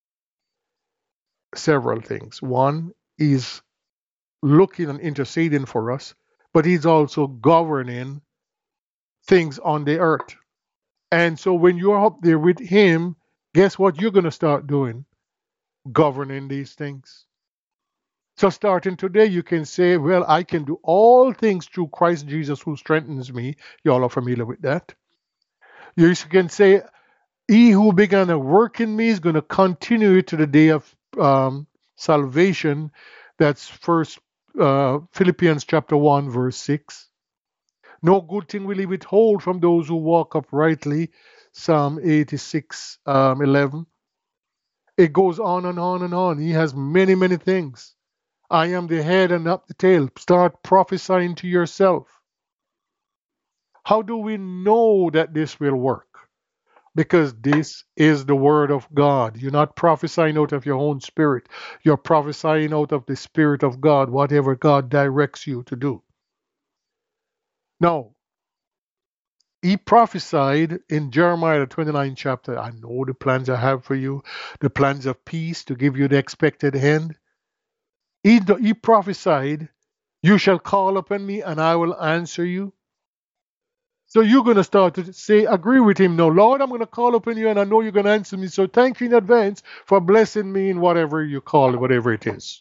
Several things. One is looking and interceding for us, but He's also governing things on the earth. And so when you're up there with Him, guess what you're going to start doing? Governing these things. So starting today, you can say, well, I can do all things through Christ Jesus who strengthens me. You all are familiar with that. You can say, He who began a work in me is going to continue it to the day of um, salvation. That's first uh, Philippians chapter one, verse six. No good thing will He withhold from those who walk uprightly. Psalm eighty-six, um, eleven. It goes on and on and on. He has many, many things. I am the head and not the tail. Start prophesying to yourself. How do we know that this will work? Because this is the word of God. You're not prophesying out of your own spirit. You're prophesying out of the spirit of God, whatever God directs you to do. Now, he prophesied in Jeremiah the twenty-ninth chapter, I know the plans I have for you, the plans of peace to give you the expected end. He, he prophesied, you shall call upon me and I will answer you. So you're going to start to say, agree with him. No, Lord, I'm going to call upon you and I know you're going to answer me. So thank you in advance for blessing me in whatever you call it, whatever it is.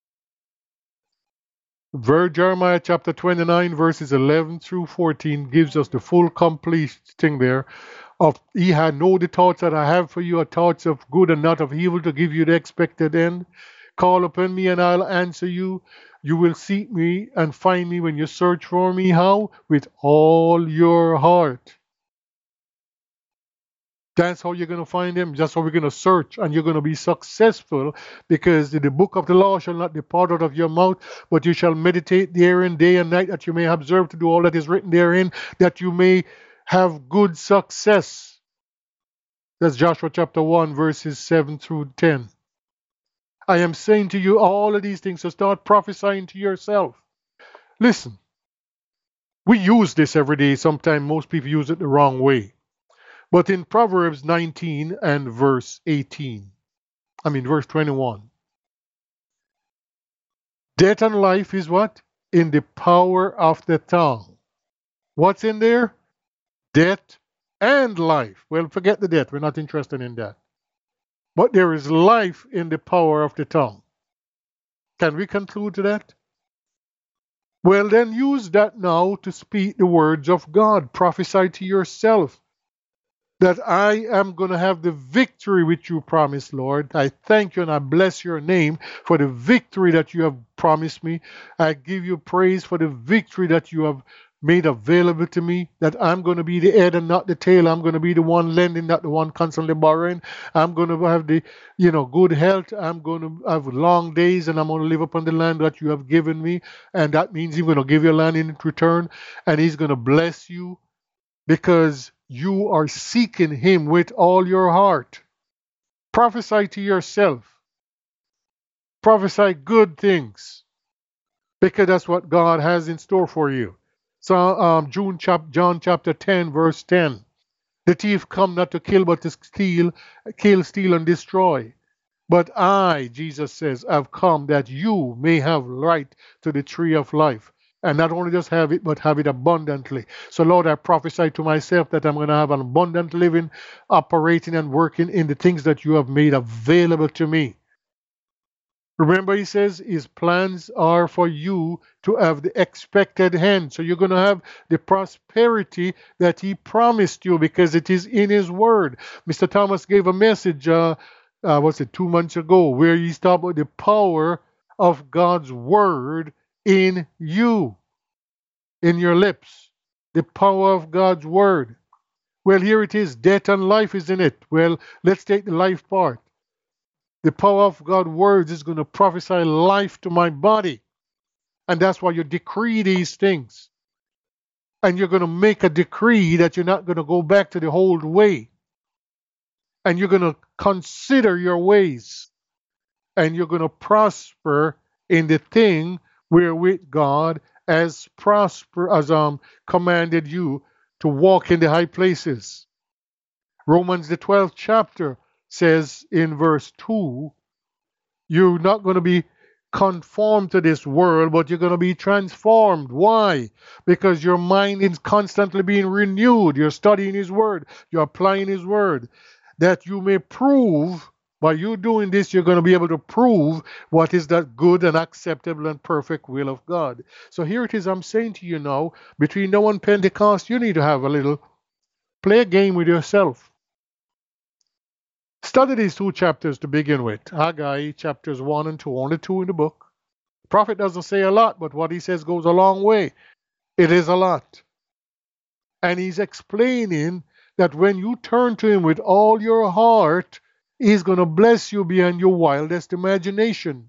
Ver Jeremiah chapter twenty-nine, verses eleven through fourteen gives us the full complete thing there of he had know the thoughts that I have for you are thoughts of good and not of evil to give you the expected end. Call upon me and I'll answer you. You will seek me and find me when you search for me. How? With all your heart. That's how you're going to find him. That's how we're going to search, and you're going to be successful because the book of the law shall not depart out of your mouth, but you shall meditate therein day and night, that you may observe to do all that is written therein, that you may have good success. That's Joshua chapter one, verses seven through ten. I am saying to you all of these things, so start prophesying to yourself. Listen, we use this every day. Sometimes most people use it the wrong way. But in Proverbs nineteen and verse eighteen, I mean verse twenty-one, death and life is what? In the power of the tongue. What's in there? Death and life. Well, forget the death. We're not interested in that. But there is life in the power of the tongue. Can we conclude to that? Well, then use that now to speak the words of God. Prophesy to yourself that I am going to have the victory which you promised, Lord. I thank you and I bless your name for the victory that you have promised me. I give you praise for the victory that you have made available to me, that I'm going to be the head and not the tail. I'm going to be the one lending, not the one constantly borrowing. I'm going to have the, you know, good health. I'm going to have long days and I'm going to live upon the land that you have given me. And that means he's going to give you land in return and he's going to bless you because you are seeking him with all your heart. Prophesy to yourself. Prophesy good things because that's what God has in store for you. So, um, June chap- John chapter ten, verse ten. The thief come not to kill, but to steal, kill, steal, and destroy. But I, Jesus says, have come that you may have right to the tree of life. And not only just have it, but have it abundantly. So, Lord, I prophesy to myself that I'm going to have an abundant living, operating and working in the things that you have made available to me. Remember, he says his plans are for you to have the expected end. So you're going to have the prosperity that he promised you because it is in his word. Mister Thomas gave a message, uh, uh, what's it, two months ago, where he's talking about the power of God's word in you, in your lips. The power of God's word. Well, here it is. Death and life is in it. Well, let's take the life part. The power of God's words is going to prophesy life to my body. And that's why you decree these things. And you're going to make a decree that you're not going to go back to the old way. And you're going to consider your ways. And you're going to prosper in the thing wherewith God has prosper as um commanded you to walk in the high places. Romans the twelfth chapter says in verse two, you're not going to be conformed to this world, but you're going to be transformed. Why? Because your mind is constantly being renewed. You're studying his word. You're applying his word. That you may prove, by you doing this, you're going to be able to prove what is that good and acceptable and perfect will of God. So here it is, I'm saying to you now, between now and Pentecost, you need to have a little, play a game with yourself. Study these two chapters to begin with. Haggai chapters one and two, only two in the book. The prophet doesn't say a lot, but what he says goes a long way. It is a lot. And he's explaining that when you turn to him with all your heart, he's going to bless you beyond your wildest imagination.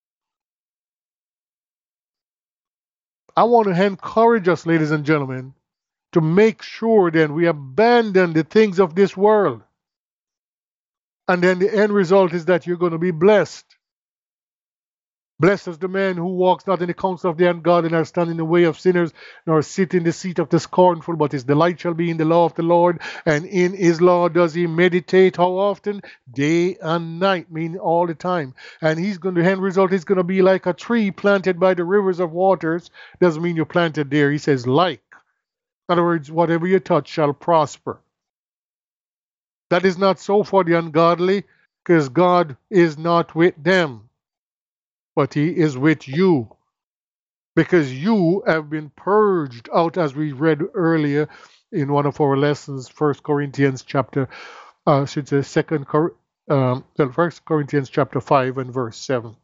I want to encourage us, ladies and gentlemen, to make sure then we abandon the things of this world. And then the end result is that you're going to be blessed. Blessed is the man who walks not in the counsel of the ungodly, nor stand in the way of sinners, nor sit in the seat of the scornful, but his delight shall be in the law of the Lord, and in his law does he meditate how often? Day and night, meaning all the time. And he's going to, the end result is going to be like a tree planted by the rivers of waters. Doesn't mean you're planted there. He says like. In other words, whatever you touch shall prosper. That is not so for the ungodly, because God is not with them, but he is with you, because you have been purged out, as we read earlier in one of our lessons, First Corinthians chapter, uh, I should say Second, Cor- um, well, First Corinthians chapter five and verse seven.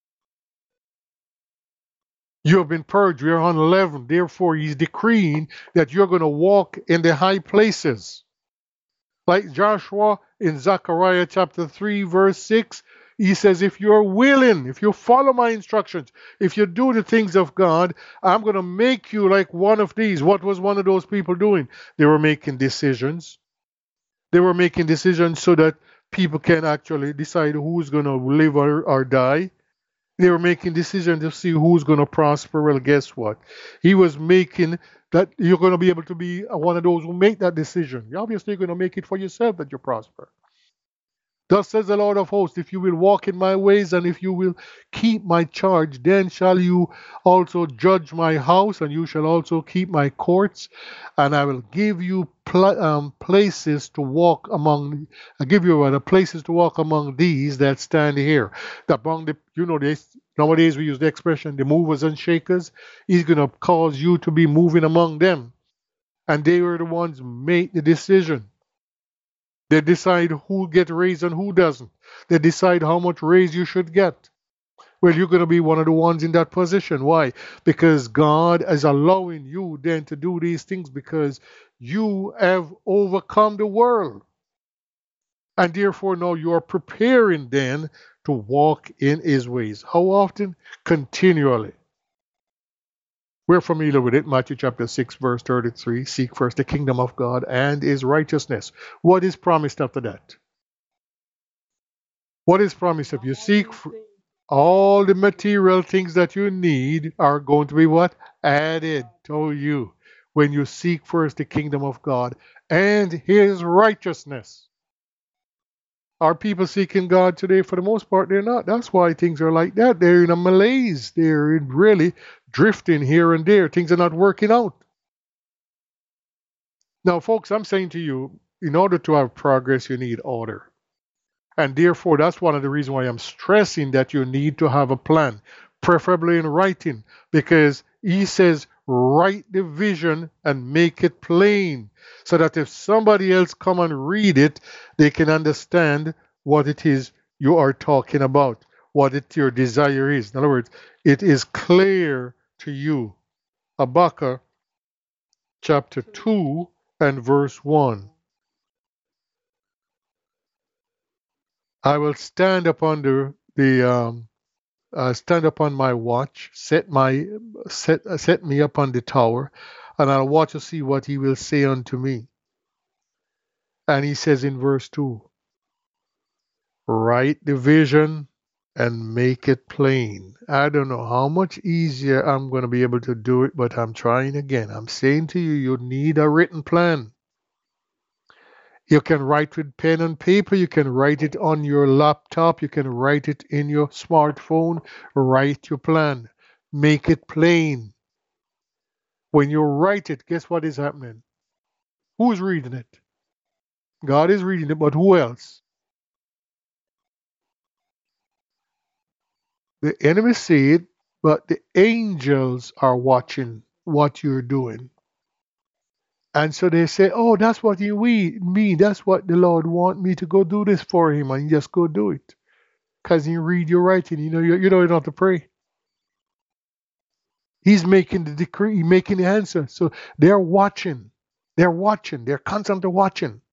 You have been purged. We are on eleven. Therefore, he's decreeing that you're going to walk in the high places, like Joshua in Zechariah chapter three, verse six. He says, if you're willing, if you follow my instructions, if you do the things of God, I'm going to make you like one of these. What was one of those people doing? They were making decisions. They were making decisions so that people can actually decide who's going to live or, or die. They were making decisions to see who's going to prosper. Well, guess what? He was making that you're going to be able to be one of those who make that decision. You're obviously going to make it for yourself that you prosper. Thus says the Lord of hosts, if you will walk in my ways and if you will keep my charge, then shall you also judge my house, and you shall also keep my courts, and I will give you pl- um, places to walk among. I give you other places to walk among these that stand here. That among the, you know, this nowadays we use the expression the movers and shakers. He's going to cause you to be moving among them, and they were the ones who make the decision. They decide who get raised and who doesn't. They decide how much raise you should get. Well, you're going to be one of the ones in that position. Why? Because God is allowing you then to do these things because you have overcome the world. And therefore now you are preparing then to walk in his ways. How often? Continually. We're familiar with it. Matthew chapter six, verse thirty-three. Seek first the kingdom of God and his righteousness. What is promised after that? What is promised? If you seek all the material things that you need are going to be what? Added to you when you seek first the kingdom of God and his righteousness. Are people seeking God today? For the most part, they're not. That's why things are like that. They're in a malaise. They're in really drifting here and there. Things are not working out. Now, folks, I'm saying to you, in order to have progress, you need order. And therefore, that's one of the reasons why I'm stressing that you need to have a plan, preferably in writing, because he says, write the vision and make it plain, so that if somebody else come and read it, they can understand what it is you are talking about, what it, your desire is. In other words, it is clear to you. Habakkuk chapter two and verse one. I will stand upon the, the um, uh, stand upon my watch, set my set uh, set me upon the tower, and I'll watch to see what he will say unto me. And he says in verse two, write the vision and make it plain. I don't know how much easier I'm going to be able to do it, but I'm trying again. I'm saying to you, you need a written plan. You can write with pen and paper. You can write it on your laptop. You can write it in your smartphone. Write your plan. Make it plain. When you write it, guess what is happening? Who's reading it? God is reading it, but who else? The enemy see it, but the angels are watching what you're doing. And so they say, oh, that's what you mean. That's what the Lord want me to go do this for him. And you just go do it. Because you read your writing. You know, you, you don't have to pray. He's making the decree, making the answer. So they're watching. They're watching. They're constantly watching.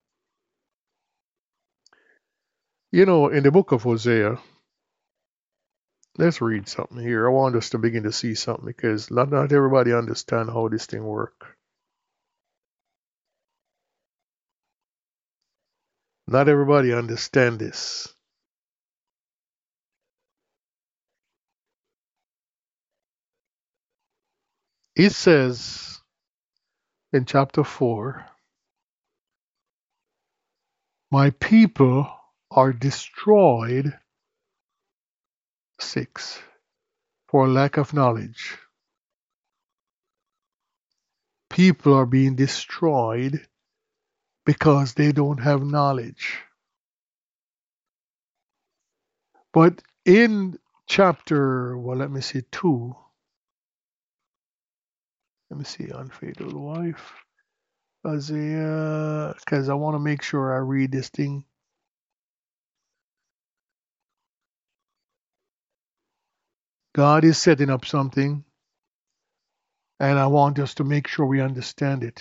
You know, in the book of Hosea, let's read something here. I want us to begin to see something because not, not everybody understand how this thing works. Not everybody understand this. It says in chapter four, my people are destroyed, six, for lack of knowledge. People are being destroyed because they don't have knowledge. But in chapter, well, let me see, two, let me see, unfaithful wife, Isaiah, because I want to make sure I read this thing. God is setting up something, and I want us to make sure we understand it.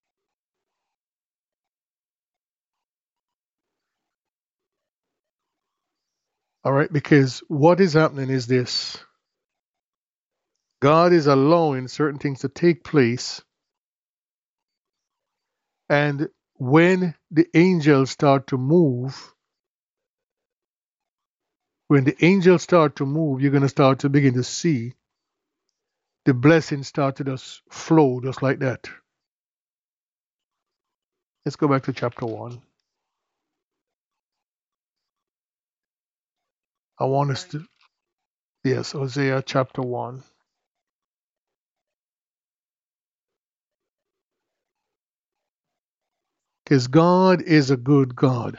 All right, because what is happening is this: God is allowing certain things to take place, and when the angels start to move, when the angels start to move, you're going to start to begin to see the blessings start to just flow just like that. Let's go back to chapter one. I want us to, yes, Hosea chapter one. Because God is a good God.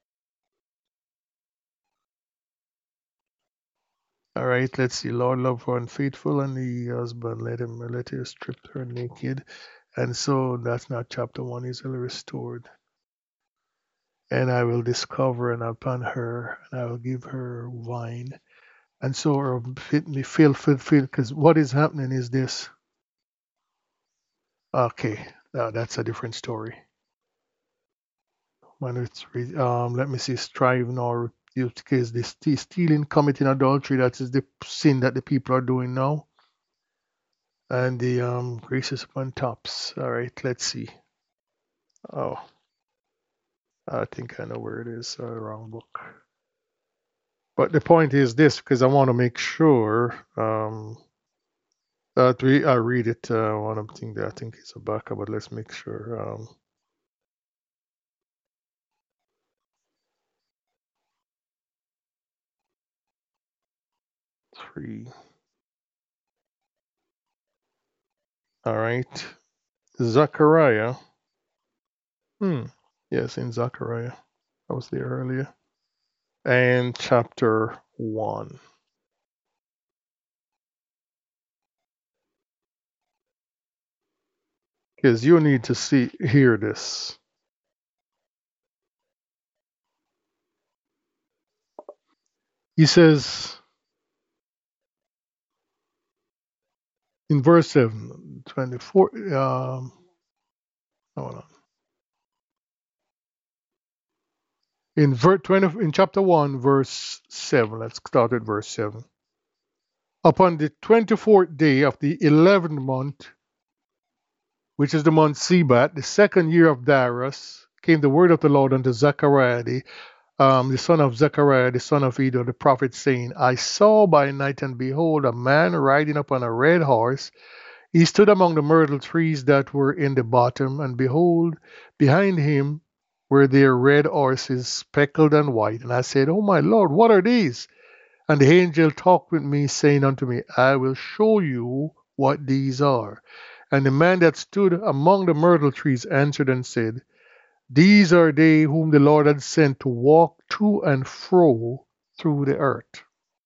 All right, let's see. Lord, love her unfaithful, and the husband let him let her strip her naked. And so that's not chapter one, easily restored. And I will discover and upon her, and I will give her wine. And so her fit me feel feel feel because what is happening is this. Okay, now that's a different story. When it's um, let me see, strive nor because the st- stealing, committing adultery, that is the sin that the people are doing now. And the um, graces upon tops. All right, let's see. Oh, I think I know where it is. Uh, wrong book. But the point is this, because I want to make sure um, that we I read it. Uh, one of the things that I think is a backup, but let's make sure. Um, three. All right. Zechariah. Hmm. Yes, in Zechariah. I was there earlier. And chapter one. Because you need to see hear this. He says in verse seven, twenty-four, um, hold on. In, ver- twenty, in chapter one, verse seven, let's start at verse seven. Upon the twenty-fourth day of the eleventh month, which is the month Sebat, the second year of Darius, came the word of the Lord unto Zechariah, the, um, the son of Zechariah, the son of Edo, the prophet, saying, I saw by night, and behold, a man riding upon a red horse. He stood among the myrtle trees that were in the bottom, and behold, behind him were there red horses, speckled and white. And I said, O my Lord, what are these? And the angel talked with me, saying unto me, I will show you what these are. And the man that stood among the myrtle trees answered and said, These are they whom the Lord had sent to walk to and fro through the earth.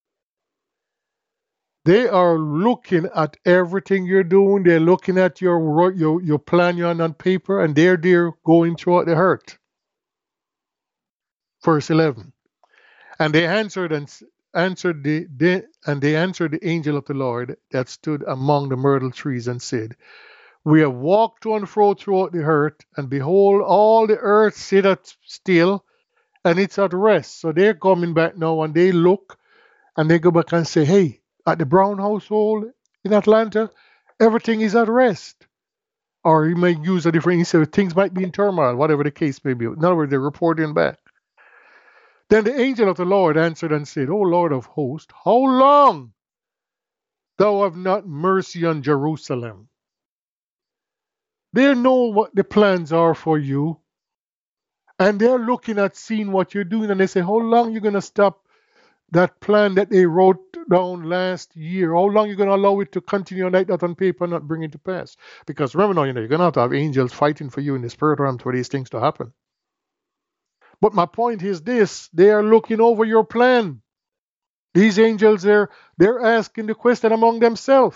They are looking at everything you're doing. They're looking at your your, your plan you're on, on paper, and they're there going throughout the earth. Verse eleven. And they answered and answered the, the and they answered the angel of the Lord that stood among the myrtle trees and said, We have walked to and fro throughout the earth, and behold, all the earth sitteth still, and it's at rest. So they're coming back now, and they look, and they go back and say, hey, at the Brown household in Atlanta, everything is at rest. Or he may use a different, he said things might be in turmoil, whatever the case may be. In other words, they're reporting back. Then the angel of the Lord answered and said, O Lord of hosts, how long thou have not mercy on Jerusalem? They know what the plans are for you, and they're looking at seeing what you're doing, and they say, how long you going to stop that plan that they wrote down last year? How long you going to allow it to continue like that on paper and not bring it to pass? Because remember now, you know, you're going to have to have angels fighting for you in the spirit realm for these things to happen. But my point is this, they are looking over your plan. These angels, they're, they're asking the question among themselves.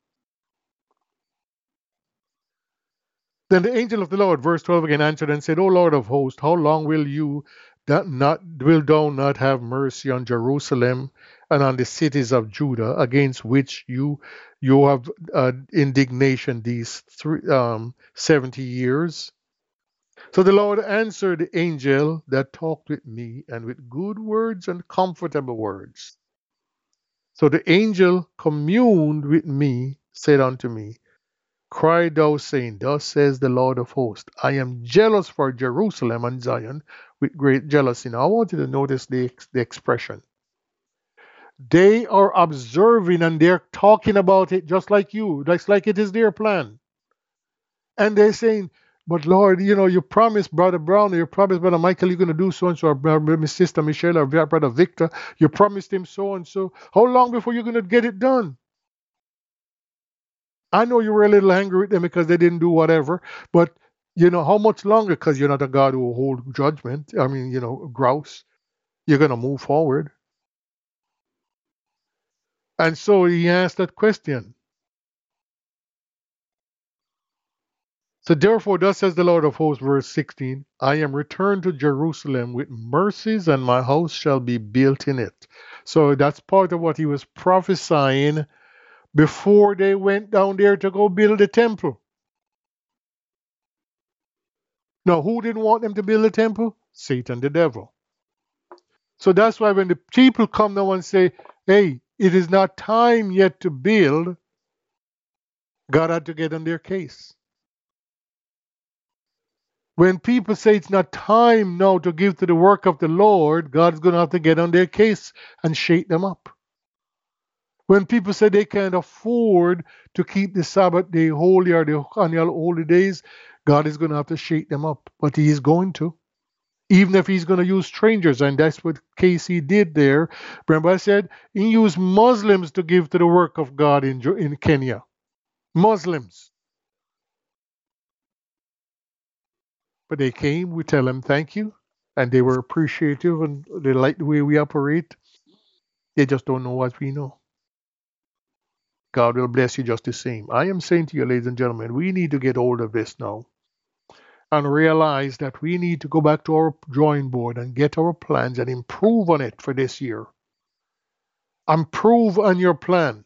Then the angel of the Lord, verse twelve again, answered and said, O Lord of hosts, how long will you that not will thou not have mercy on Jerusalem and on the cities of Judah, against which you you have uh, indignation these three, um, seventy years? So the Lord answered the angel that talked with me, and with good words and comfortable words. So the angel communed with me, said unto me, Cry thou, saying, Thus says the Lord of hosts, I am jealous for Jerusalem and Zion with great jealousy. Now I want you to notice the, the expression. They are observing and they're talking about it just like you, just like it is their plan. And they're saying, but Lord, you know, you promised Brother Brown, or you promised Brother Michael, you're going to do so and so, or Sister Michelle, or Brother Victor, you promised him so and so. How long before you're going to get it done? I know you were a little angry with them because they didn't do whatever, but you know, how much longer? Because you're not a God who will hold judgment. I mean, you know, grouse. You're going to move forward. And so he asked that question. So therefore, thus says the Lord of hosts, verse sixteen, I am returned to Jerusalem with mercies, and my house shall be built in it. So that's part of what he was prophesying before they went down there to go build the temple. Now, who didn't want them to build a temple? Satan, the devil. So that's why when the people come now and say, hey, it is not time yet to build, God had to get on their case. When people say it's not time now to give to the work of the Lord, God's going to have to get on their case and shake them up. When people say they can't afford to keep the Sabbath day holy or the annual holy days, God is going to have to shake them up. But He is going to. Even if He's going to use strangers, and that's what Casey did there. Remember I said He used Muslims to give to the work of God in, in Kenya. Muslims. But they came, we tell them thank you, and they were appreciative and they like the way we operate. They just don't know what we know. God will bless you just the same. I am saying to you, ladies and gentlemen, we need to get hold of this now and realize that we need to go back to our drawing board and get our plans and improve on it for this year. Improve on your plan.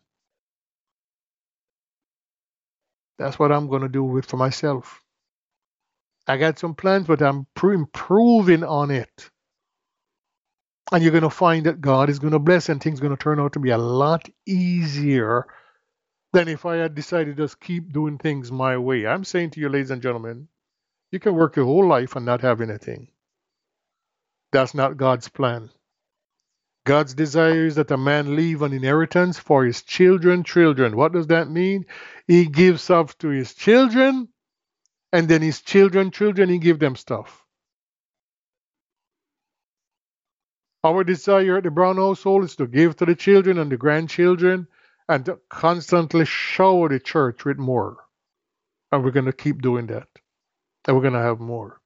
That's what I'm going to do with for myself. I got some plans, but I'm improving on it. And you're going to find that God is going to bless and things are going to turn out to be a lot easier than if I had decided to just keep doing things my way. I'm saying to you, ladies and gentlemen, you can work your whole life and not have anything. That's not God's plan. God's desire is that a man leave an inheritance for his children, children. What does that mean? He gives stuff to his children, and then his children, children, he give them stuff. Our desire at the Brown household is to give to the children and the grandchildren and to constantly shower the church with more. And we're going to keep doing that. And we're going to have more.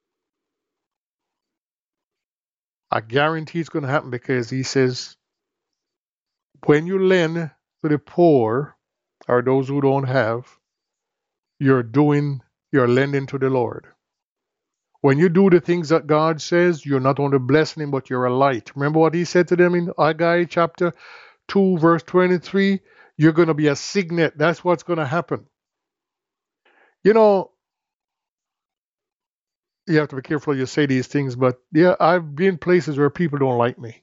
I guarantee it's going to happen because he says, when you lend to the poor or those who don't have, you're doing, you're lending to the Lord. When you do the things that God says, you're not only blessing him, but you're a light. Remember what he said to them in Haggai chapter two, verse twenty-three? You're going to be a signet. That's what's going to happen. You know, you have to be careful you say these things, but yeah, I've been places where people don't like me.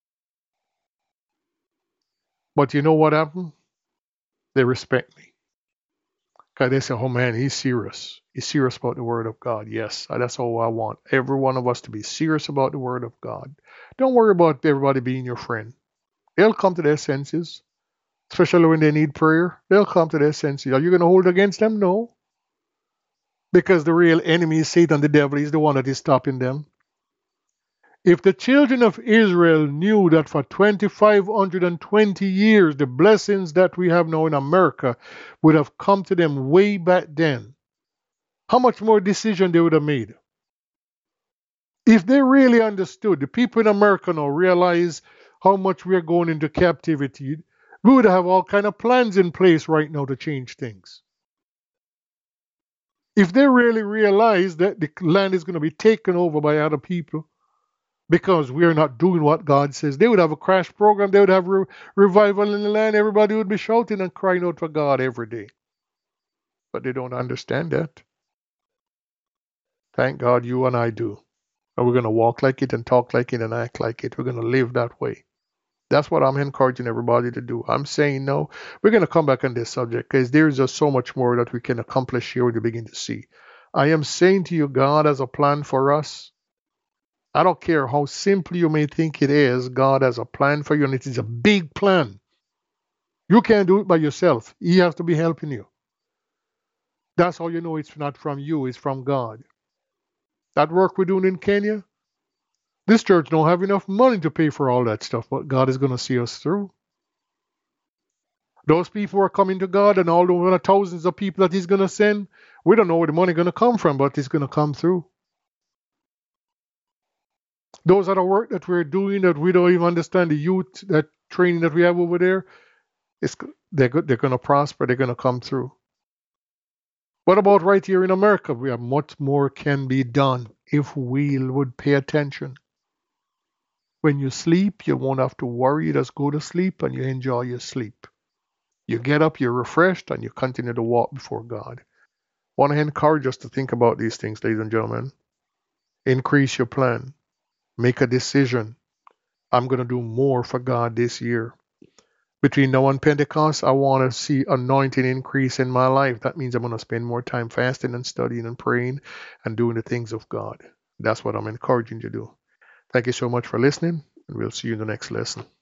But you know what happened? They respect me. Because they say, oh man, he's serious. He's serious about the word of God. Yes, that's all I want. Every one of us to be serious about the word of God. Don't worry about everybody being your friend. They'll come to their senses, especially when they need prayer. They'll come to their senses. Are you going to hold against them? No. Because the real enemy is Satan, the devil. He's the one that is stopping them. If the children of Israel knew that for twenty-five hundred twenty years, the blessings that we have now in America would have come to them way back then, how much more decision they would have made? If they really understood, the people in America now realize how much we are going into captivity, we would have all kind of plans in place right now to change things. If they really realize that the land is going to be taken over by other people because we are not doing what God says, they would have a crash program, they would have re- revival in the land, everybody would be shouting and crying out for God every day. But they don't understand that. Thank God you and I do. And we're going to walk like it and talk like it and act like it. We're going to live that way. That's what I'm encouraging everybody to do. I'm saying no. We're going to come back on this subject because there's just so much more that we can accomplish here when you begin to see. I am saying to you, God has a plan for us. I don't care how simple you may think it is, God has a plan for you, and it is a big plan. You can't do it by yourself. He has to be helping you. That's how you know it's not from you, it's from God. That work we're doing in Kenya, this church don't have enough money to pay for all that stuff, but God is going to see us through. Those people who are coming to God and all the thousands of people that He's going to send, we don't know where the money is going to come from, but it's going to come through. Those are the work that we're doing that we don't even understand, the youth, that training that we have over there, it's, they're, they're going to prosper, they're going to come through. What about right here in America? We have much more can be done if we would pay attention. When you sleep, you won't have to worry. You just go to sleep and you enjoy your sleep. You get up, you're refreshed, and you continue to walk before God. I want to encourage us to think about these things, ladies and gentlemen. Increase your plan. Make a decision. I'm going to do more for God this year. Between now and Pentecost, I want to see anointing increase in my life. That means I'm going to spend more time fasting and studying and praying and doing the things of God. That's what I'm encouraging you to do. Thank you so much for listening, and we'll see you in the next lesson.